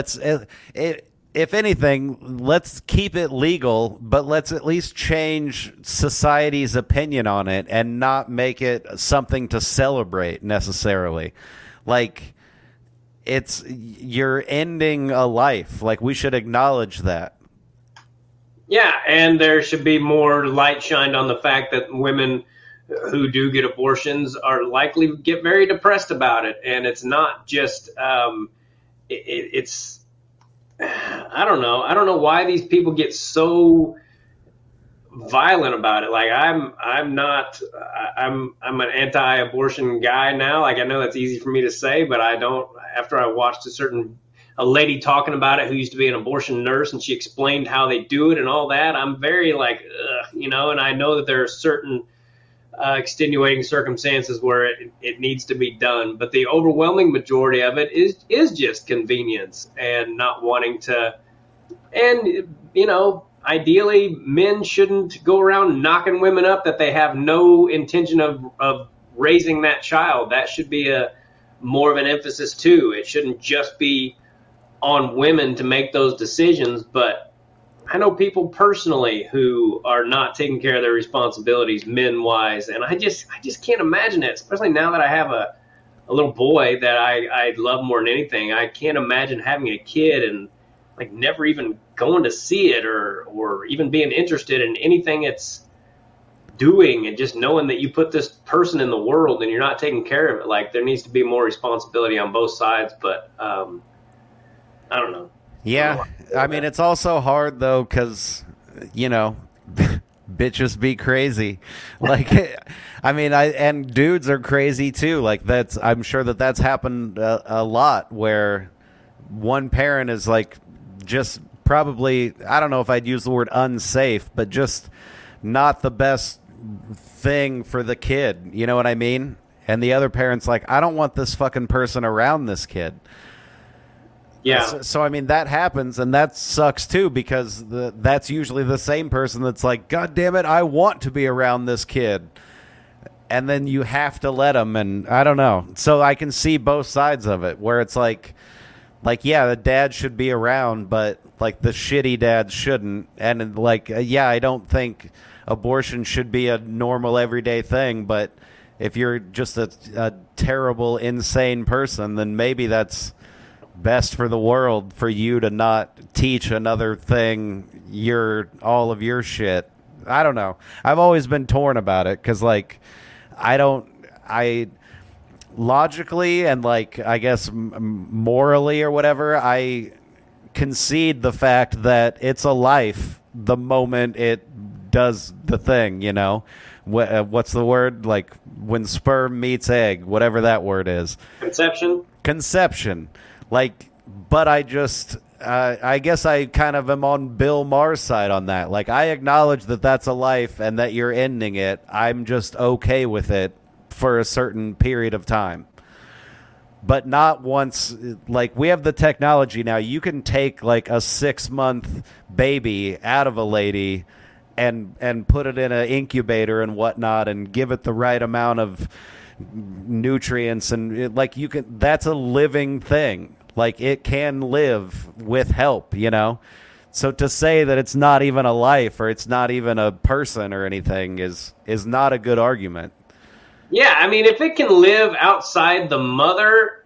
if anything, let's keep it legal, but let's at least change society's opinion on it and not make it something to celebrate necessarily. Like, you're ending a life. Like, we should acknowledge that. Yeah, and there should be more light shined on the fact that women who do get abortions are likely to get very depressed about it. And it's not just, it's, I don't know. I don't know why these people get so violent about it. Like, I'm an anti-abortion guy now. Like, I know that's easy for me to say, but I don't, after I watched a lady talking about it who used to be an abortion nurse, and she explained how they do it and all that, I'm very like, ugh, and I know that there are certain extenuating circumstances where it needs to be done, but the overwhelming majority of it is just convenience and not wanting to. And ideally, men shouldn't go around knocking women up that they have no intention of raising that child. That should be more of an emphasis too. It shouldn't just be on women to make those decisions, but I know people personally who are not taking care of their responsibilities men-wise, and I just can't imagine it, especially now that I have a little boy that I love more than anything. I can't imagine having a kid and like never even going to see it or even being interested in anything it's doing, and just knowing that you put this person in the world and you're not taking care of it. Like, there needs to be more responsibility on both sides, but I don't know. Yeah, I mean, it's also hard, though, because, bitches be crazy. Like, I mean, and dudes are crazy, too. Like, I'm sure that's happened a lot, where one parent is, like, just probably, I don't know if I'd use the word unsafe, but just not the best thing for the kid. You know what I mean? And the other parent's like, I don't want this fucking person around this kid. Yeah. So I mean, that happens, and that sucks too, because that's usually the same person that's like, God damn it, I want to be around this kid. And then you have to let them, and I don't know. So I can see both sides of it, where it's like, yeah, the dad should be around, but like the shitty dad shouldn't. And like, yeah, I don't think abortion should be a normal everyday thing, but if you're just a terrible, insane person, then maybe that's best for the world for you to not teach another thing all of your shit. I don't know. I've always been torn about it, because like I logically and like I guess morally or whatever, I concede the fact that it's a life the moment it does the thing, what's the word, like when sperm meets egg, whatever that word is. Conception. Like, but I guess I kind of am on Bill Maher's side on that. Like, I acknowledge that that's a life and that you're ending it. I'm just okay with it for a certain period of time. But not once, like, we have the technology now. You can take, like, a 6-month baby out of a lady and put it in an incubator and whatnot and give it the right amount of nutrients. And, that's a living thing. Like, it can live with help, So to say that it's not even a life or it's not even a person or anything is not a good argument. Yeah, I mean, if it can live outside the mother,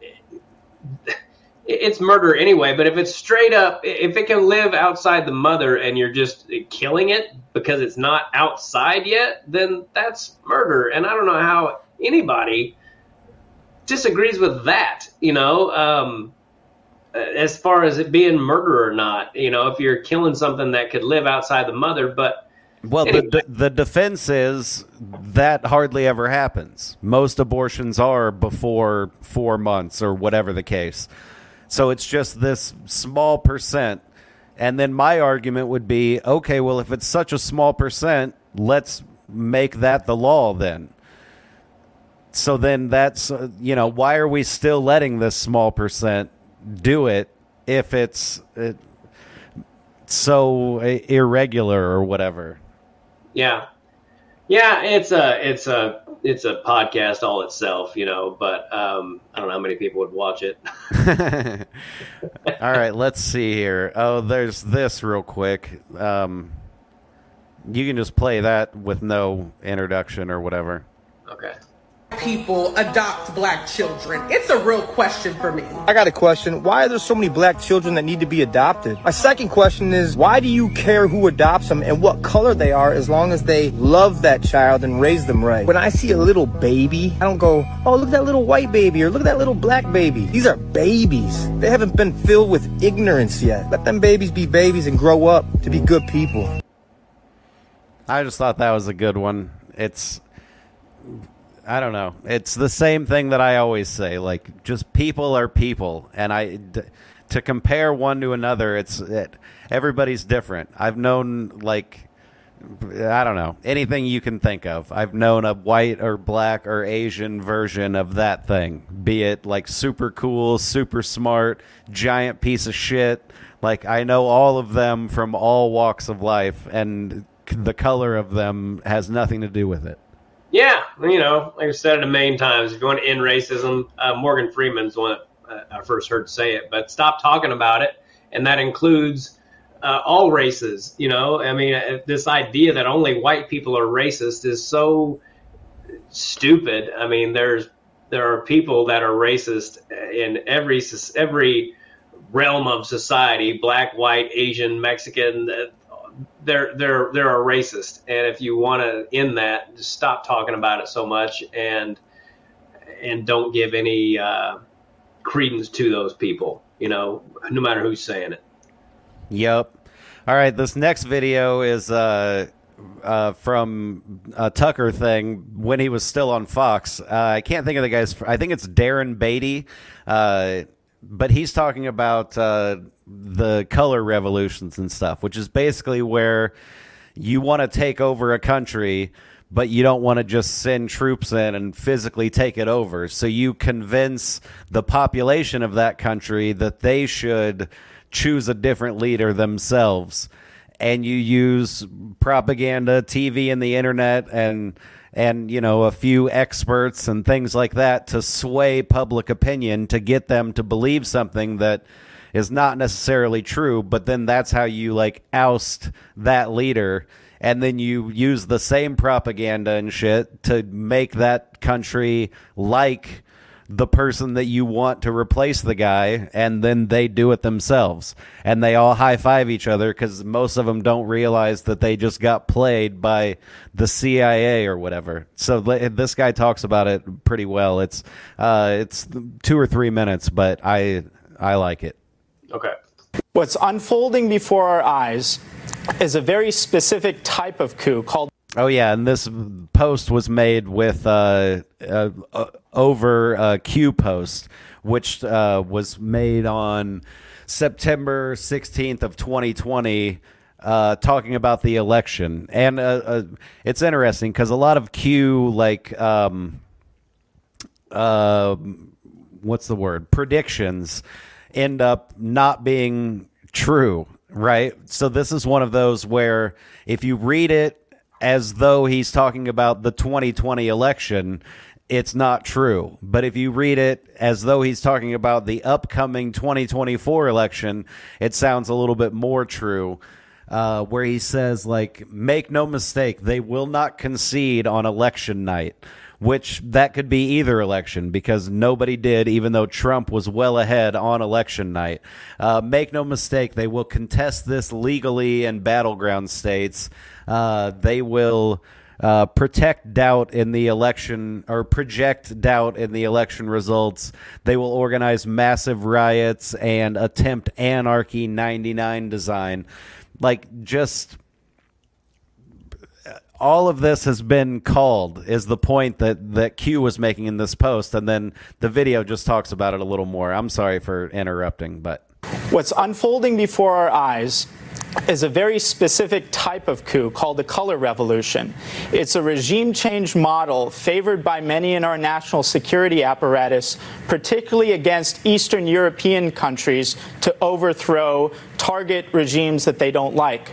it's murder anyway. But if it's straight up, if it can live outside the mother and you're just killing it because it's not outside yet, then that's murder. And I don't know how anybody disagrees with that, as far as it being murder or not, if you're killing something that could live outside the mother. But well, anyway. the defense is that hardly ever happens. Most abortions are before 4 months or whatever the case. So it's just this small percent. And then my argument would be, okay, well, if it's such a small percent, let's make that the law then. So then that's, why are we still letting this small percent do it if it's so irregular or whatever? Yeah, it's a podcast all itself, but I don't know how many people would watch it. All right, let's see here. Oh, there's this real quick. You can just play that with no introduction or whatever. Okay. People adopt black children. It's a real question for me. I got a question. Why are there so many black children that need to be adopted? My second question is, why do you care who adopts them and what color they are as long as they love that child and raise them right? When I see a little baby, I don't go, oh, look at that little white baby or look at that little black baby. These are babies. They haven't been filled with ignorance yet. Let them babies be babies and grow up to be good people. I just thought that was a good one. I don't know. It's the same thing that I always say. Like, just people are people, and to compare one to another, everybody's different. I've known I don't know, anything you can think of. I've known a white or black or Asian version of that thing. Be it like super cool, super smart, giant piece of shit. Like, I know all of them from all walks of life, and the color of them has nothing to do with it. Yeah, like I said it a million times, if you want to end racism, Morgan Freeman's one I first heard say it, but stop talking about it, and that includes all races, I mean, this idea that only white people are racist is so stupid. I mean, there are people that are racist in every realm of society, black, white, Asian, Mexican. They're a racist, and if you want to end that, just stop talking about it so much, and don't give any credence to those people, no matter who's saying it. Yep. All right, this next video is from a Tucker thing when he was still on Fox. I can't think of the guy's. I think it's Darren Beatty, but he's talking about the color revolutions and stuff, which is basically where you want to take over a country, but you don't want to just send troops in and physically take it over. So you convince the population of that country that they should choose a different leader themselves. And you use propaganda, TV, and the internet, and a few experts and things like that to sway public opinion to get them to believe something that is not necessarily true, but then that's how you oust that leader, and then you use the same propaganda and shit to make that country like the person that you want to replace the guy, and then they do it themselves, and they all high-five each other because most of them don't realize that they just got played by the CIA or whatever. So this guy talks about it pretty well. It's 2 or 3 minutes, but I like it. Okay. What's unfolding before our eyes is a very specific type of coup called... Oh, yeah, and this post was made with over Q post, which was made on September 16th of 2020, talking about the election. And it's interesting because a lot of Q, what's the word? Predictions end up not being true, right? So this is one of those where if you read it as though he's talking about the 2020 election, it's not true. But if you read it as though he's talking about the upcoming 2024 election, it sounds a little bit more true, where he says, like, make no mistake, they will not concede on election night, which that could be either election because nobody did, even though Trump was well ahead on election night. Make no mistake, they will contest this legally in battleground states. They will protect doubt in the election, or project doubt in the election results. They will organize massive riots and attempt anarchy 99 design. Like, just all of this has been called, is the point that Q was making in this post, and then the video just talks about it a little more. I'm sorry for interrupting, but what's unfolding before our eyes is a very specific type of coup called the color revolution. It's a regime change model favored by many in our national security apparatus, particularly against Eastern European countries, to overthrow, target regimes that they don't like.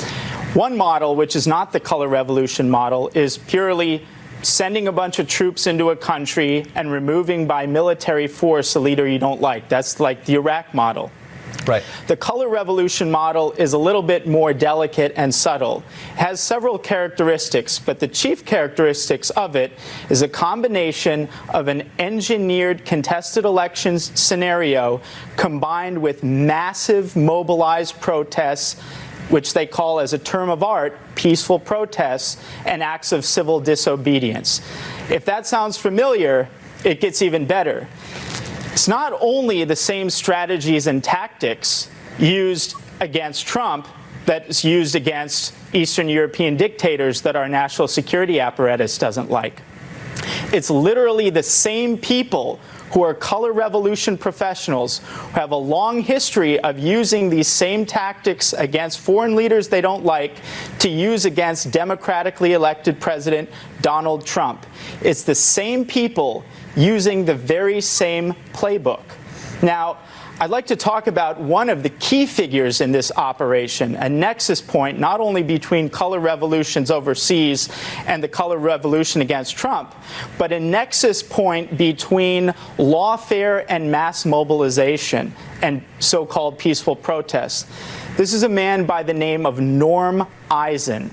One model, which is not the color revolution model, is purely sending a bunch of troops into a country and removing by military force a leader you don't like. That's like the Iraq model. Right. The color revolution model is a little bit more delicate and subtle. It has several characteristics, but the chief characteristics of it is a combination of an engineered contested elections scenario combined with massive mobilized protests, which they call, as a term of art, peaceful protests and acts of civil disobedience. If that sounds familiar, it gets even better. It's not only the same strategies and tactics used against Trump that's used against Eastern European dictators that our national security apparatus doesn't like. It's literally the same people who are color revolution professionals who have a long history of using these same tactics against foreign leaders they don't like to use against democratically elected President Donald Trump. It's the same people using the very same playbook. Now, I'd like to talk about one of the key figures in this operation, a nexus point not only between color revolutions overseas and the color revolution against Trump, but a nexus point between lawfare and mass mobilization and so-called peaceful protests. This is a man by the name of Norm Eisen.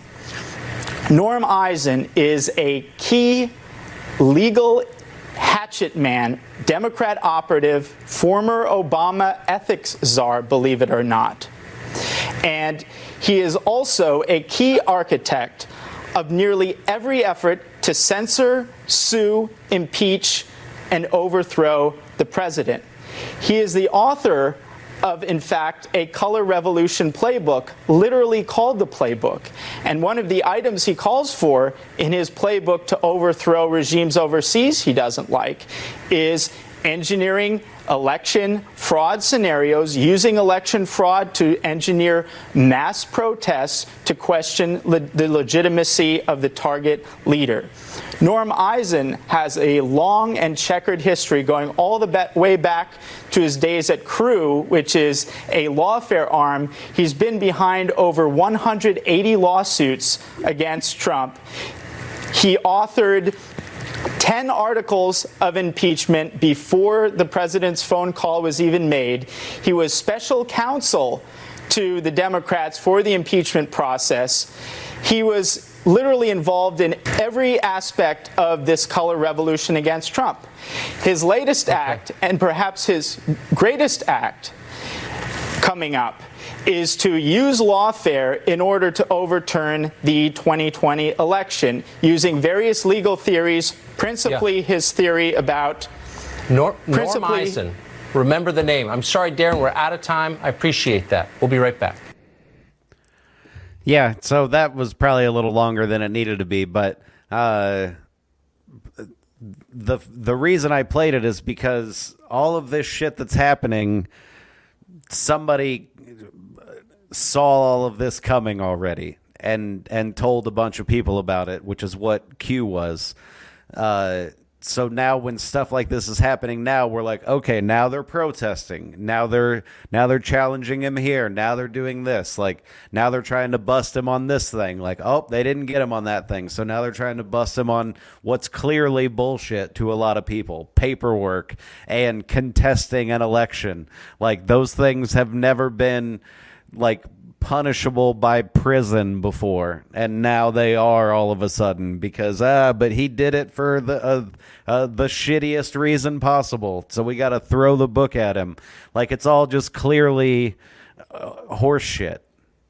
Norm Eisen is a key legal hatchet man, Democrat operative, former Obama ethics czar, believe it or not. And he is also a key architect of nearly every effort to censor, sue, impeach, and overthrow the president. He is the author of, in fact, a color revolution playbook, literally called the playbook. And one of the items he calls for in his playbook to overthrow regimes overseas he doesn't like is engineering election fraud scenarios, using election fraud to engineer mass protests to question the legitimacy of the target leader. Norm Eisen has a long and checkered history going all the way back to his days at Crew, which is a lawfare arm. He's been behind over 180 lawsuits against Trump. He authored 10 articles of impeachment before the president's phone call was even made. He was special counsel to the Democrats for the impeachment process. He was literally involved in every aspect of this color revolution against Trump. His latest act, and perhaps his greatest act coming up, is to use lawfare in order to overturn the 2020 election using various legal theories, principally his theory about Norm Eisen. Remember the name. I'm sorry, Darren, we're out of time. I appreciate that. We'll be right back. Yeah, so that was probably a little longer than it needed to be, but the reason I played it is because all of this shit that's happening, somebody saw all of this coming already and told a bunch of people about it, which is what Q was. So now when stuff like this is happening now, we're like, okay, now they're protesting. Now they're challenging him here. Now they're doing this. Like, now they're trying to bust him on this thing. Like, oh, they didn't get him on that thing. So now they're trying to bust him on what's clearly bullshit to a lot of people. Paperwork and contesting an election. Like, those things have never been, like, punishable by prison before, and now they are all of a sudden because but he did it for the shittiest reason possible, so we got to throw the book at him. Like, it's all just clearly horse shit.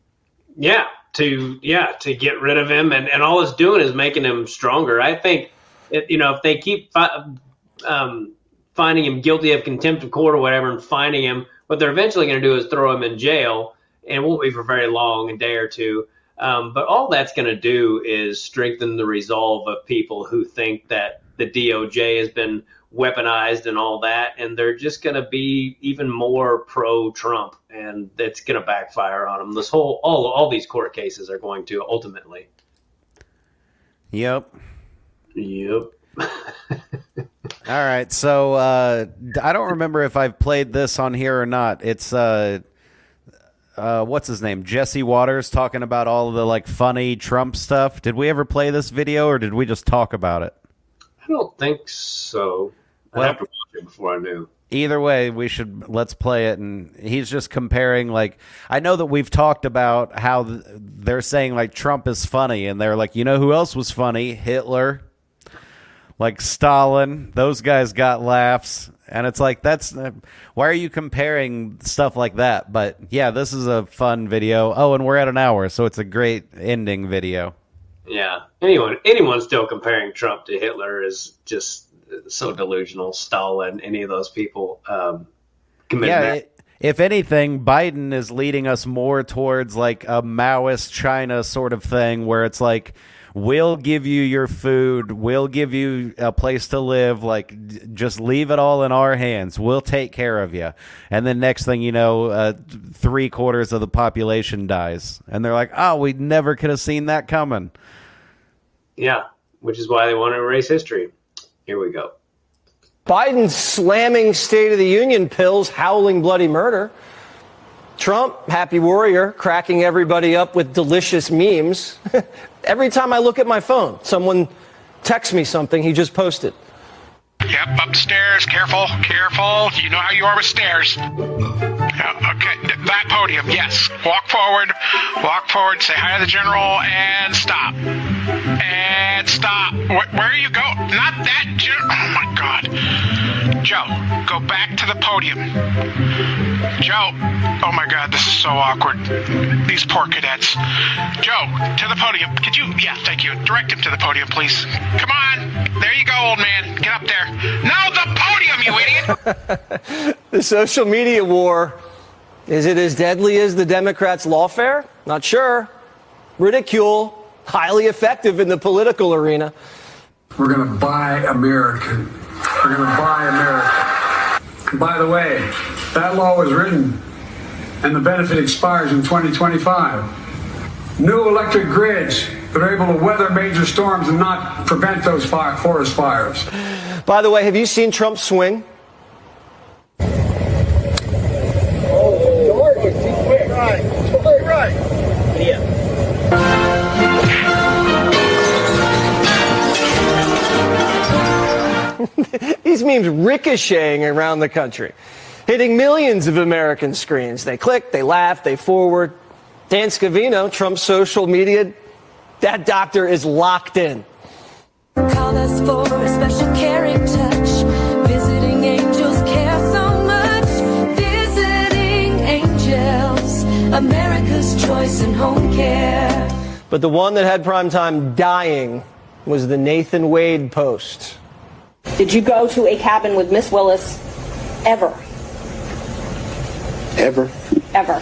To get rid of him, and all it's doing is making him stronger. I think if they keep finding him guilty of contempt of court or whatever and finding him, what they're eventually going to do is throw him in jail. And it won't be for very long, a day or two. But all that's going to do is strengthen the resolve of people who think that the DOJ has been weaponized and all that. And they're just going to be even more pro-Trump. And that's going to backfire on them. All these court cases are going to ultimately. Yep. All right. So I don't remember if I've played this on here or not. It's... what's his name? Jesse Waters talking about all of the like funny Trump stuff. Did we ever play this video or did we just talk about it? I don't think so. I'd have to watch it before I knew. Either way, let's play it. And he's just comparing, like, I know that we've talked about how they're saying like Trump is funny, and they're like, you know who else was funny? Hitler, like Stalin. Those guys got laughs. And it's like, why are you comparing stuff like that? But yeah, this is a fun video. Oh, and we're at an hour, so it's a great ending video. Yeah. Anyone still comparing Trump to Hitler is just so delusional. Stalin, any of those people. If anything, Biden is leading us more towards like a Maoist China sort of thing where it's like, we'll give you your food. We'll give you a place to live. Like, just leave it all in our hands. We'll take care of you. And then next thing you know, 3/4 of the population dies. And they're like, oh, we never could have seen that coming. Yeah, which is why they want to erase history. Here we go. Biden slamming State of the Union pills, howling bloody murder. Trump, happy warrior, cracking everybody up with delicious memes. Every time I look at my phone, someone texts me something he just posted. Yep, up the stairs. Careful. You know how you are with stairs. Yeah, okay, that podium, yes. Walk forward, say hi to the general, and stop. Where are you going? Not that general. Oh, my God. Joe, go back to the podium. Joe, oh, my God, this is so awkward. These poor cadets. Joe, to the podium. Could you, yeah, thank you. Direct him to the podium, please. Come on. There you go, old man. Get up there. No, the podium, you idiot! The social media war. Is it as deadly as the Democrats' lawfare? Not sure. Ridicule. Highly effective in the political arena. We're going to buy American. We're going to buy America. By the way, that law was written and the benefit expires in 2025. New electric grids that are able to weather major storms and not prevent those forest fires. By the way, have you seen Trump swing? Oh, George, it's too quick. Right. Yeah. These memes ricocheting around the country, hitting millions of American screens. They click, they laugh, they forward. Dan Scavino, Trump's social media, that doctor is locked in. Call us for a special caring touch. Visiting angels care so much. Visiting angels, America's choice in home care. But the one that had primetime dying was the Nathan Wade post. Did you go to a cabin with Miss Willis ever? Ever? Ever.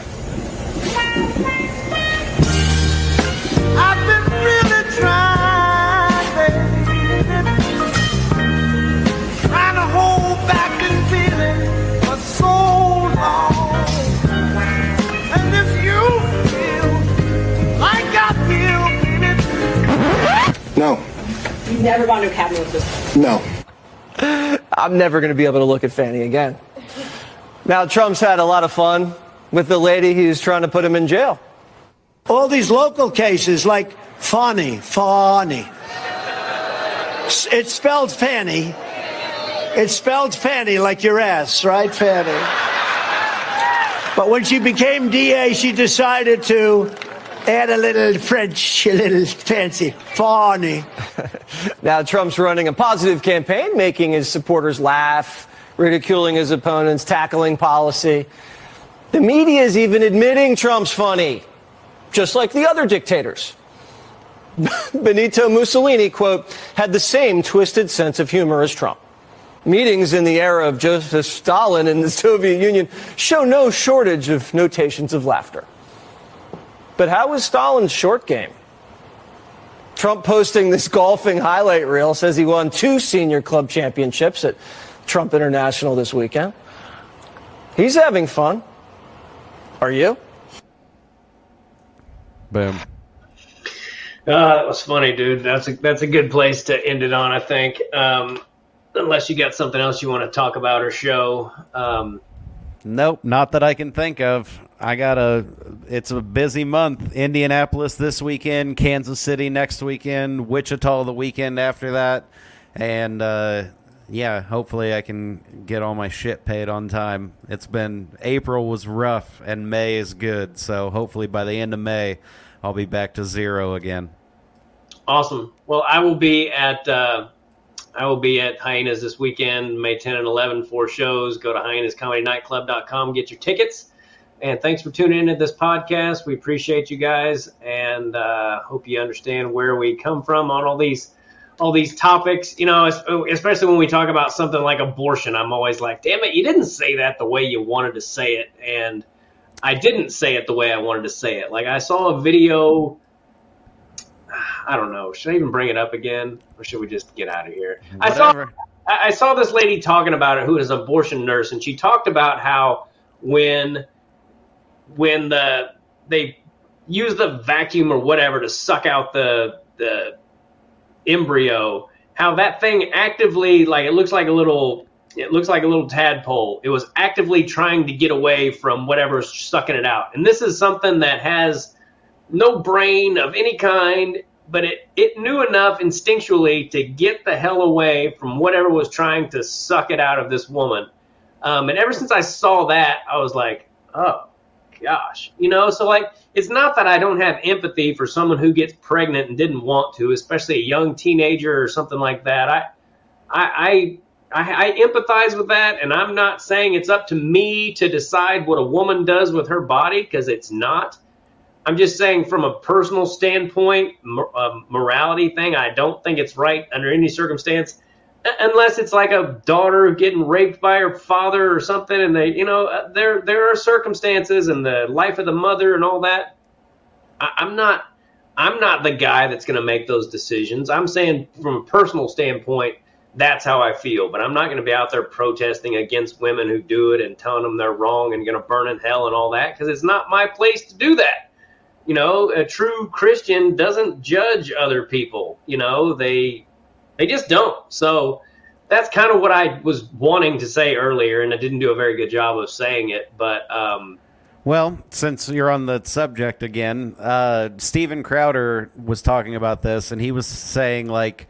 I've been really trying, trying to hold back this feeling for so long. And if you feel like I feel, baby. No. You've never gone to a cabin with this? No. I'm never going to be able to look at Fanny again. Now, Trump's had a lot of fun with the lady who's trying to put him in jail. All these local cases like Fanny. It's spelled Fanny. It's spelled Fanny like your ass, right, Fanny? But when she became DA, she decided to add a little French, a little fancy. Fanny. Now, Trump's running a positive campaign, making his supporters laugh, ridiculing his opponents, tackling policy. The media is even admitting Trump's funny, just like the other dictators. Benito Mussolini, quote, had the same twisted sense of humor as Trump. Meetings in the era of Joseph Stalin in the Soviet Union show no shortage of notations of laughter. But how was Stalin's short game? Trump posting this golfing highlight reel says he won 2 senior club championships at Trump International this weekend. He's having fun. Are you? Boom. That was funny, dude. That's a good place to end it on, I think. Unless you got something else you want to talk about or show. Nope, not that I can think of. It's a busy month. Indianapolis this weekend, Kansas City next weekend, Wichita the weekend after that. And, hopefully I can get all my shit paid on time. April was rough and May is good. So hopefully by the end of May, I'll be back to 0 again. Awesome. Well, I will be at Hyenas this weekend, May 10 and 11, 4 shows. Go to hyenascomedynightclub.com, get your tickets. And thanks for tuning into this podcast. We appreciate you guys, and hope you understand where we come from on all these topics. You know, especially when we talk about something like abortion, I'm always like, damn it, you didn't say that the way you wanted to say it. And I didn't say it the way I wanted to say it. Like, I saw a video, I don't know, should I even bring it up again, or should we just get out of here? Whatever. I saw this lady talking about it who is an abortion nurse, and she talked about how when they use the vacuum or whatever to suck out the embryo, how that thing actively, like, it looks like a little tadpole. It was actively trying to get away from whatever's sucking it out. And this is something that has no brain of any kind, but it knew enough instinctually to get the hell away from whatever was trying to suck it out of this woman. And ever since I saw that, I was like, oh, gosh. You know, so, like, it's not that I don't have empathy for someone who gets pregnant and didn't want to, especially a young teenager or something like that. I empathize with that, and I'm not saying it's up to me to decide what a woman does with her body, because it's not. I'm just saying from a personal standpoint, morality thing, I don't think it's right under any circumstance, unless it's like a daughter getting raped by her father or something, and they, you know, there are circumstances and the life of the mother and all that. I'm not the guy that's going to make those decisions. I'm saying from a personal standpoint, that's how I feel, but I'm not going to be out there protesting against women who do it and telling them they're wrong and going to burn in hell and all that, because it's not my place to do that. You know, a true Christian doesn't judge other people. You know, they just don't. So that's kind of what I was wanting to say earlier, and I didn't do a very good job of saying it. But well, since you're on the subject again, Steven Crowder was talking about this, and he was saying, like,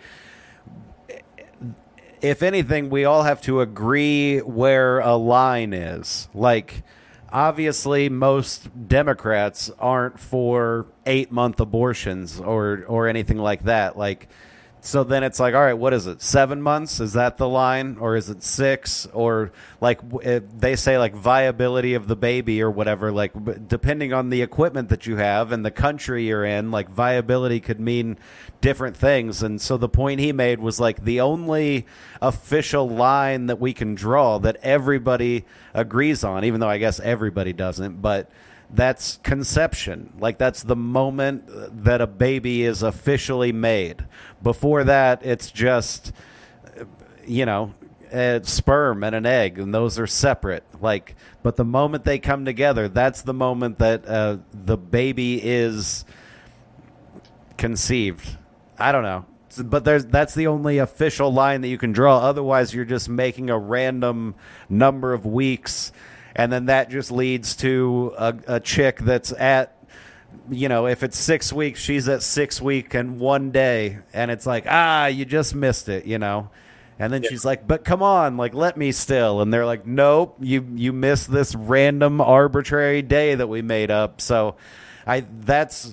if anything, we all have to agree where a line is. Like, obviously, most Democrats aren't for 8-month abortions or anything like that. Like, so then it's like, all right, what is it? 7 months? Is that the line? Or is it 6? Or like they say, like, viability of the baby or whatever, like, depending on the equipment that you have and the country you're in, like, viability could mean different things. And so the point he made was, like, the only official line that we can draw that everybody agrees on, even though I guess everybody doesn't, but that's conception. Like, that's the moment that a baby is officially made. Before that, it's just, you know, a sperm and an egg, and those are separate. Like, but the moment they come together, that's the moment that the baby is conceived. I don't know. But that's the only official line that you can draw. Otherwise, you're just making a random number of weeks, and then that just leads to a chick that's at, if it's 6 weeks, she's at 6 week and 1 day, and it's like, you just missed it, And then she's like, but come on, like, let me still. And they're like, nope, you missed this random arbitrary day that we made up. So that's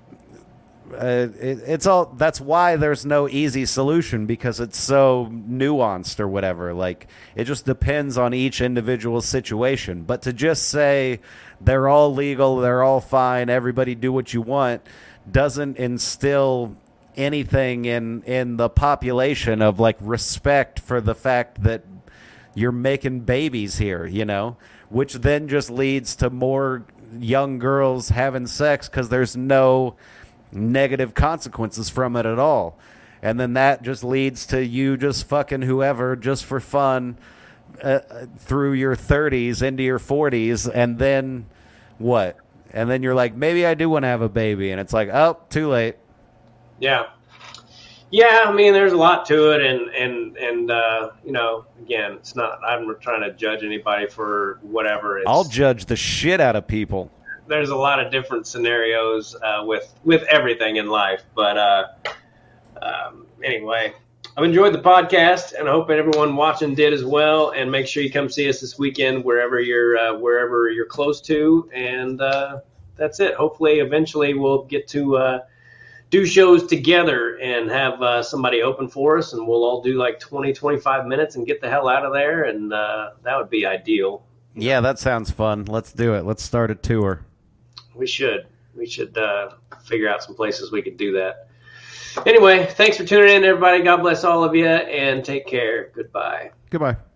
why there's no easy solution, because it's so nuanced or whatever. Like, it just depends on each individual situation. But to just say they're all legal, they're all fine, everybody do what you want, doesn't instill anything in the population of like respect for the fact that you're making babies here, which then just leads to more young girls having sex because there's no negative consequences from it at all. And then that just leads to you just fucking whoever just for fun through your 30s into your 40s, and then what? And then you're like, maybe I do want to have a baby, and it's like, oh, too late. Yeah. I mean, there's a lot to it, and again, it's not. I'm not trying to judge anybody for whatever. I'll judge the shit out of people. There's a lot of different scenarios with everything in life, but anyway, I've enjoyed the podcast, and I hope everyone watching did as well. And make sure you come see us this weekend wherever you're close to, and that's it. Hopefully, eventually, we'll get to do shows together and have somebody open for us, and we'll all do like 20-25 minutes and get the hell out of there, and that would be ideal. Yeah, that sounds fun. Let's do it. Let's start a tour. We should figure out some places we could do that. Anyway, thanks for tuning in, everybody. God bless all of you, and take care. Goodbye. Goodbye.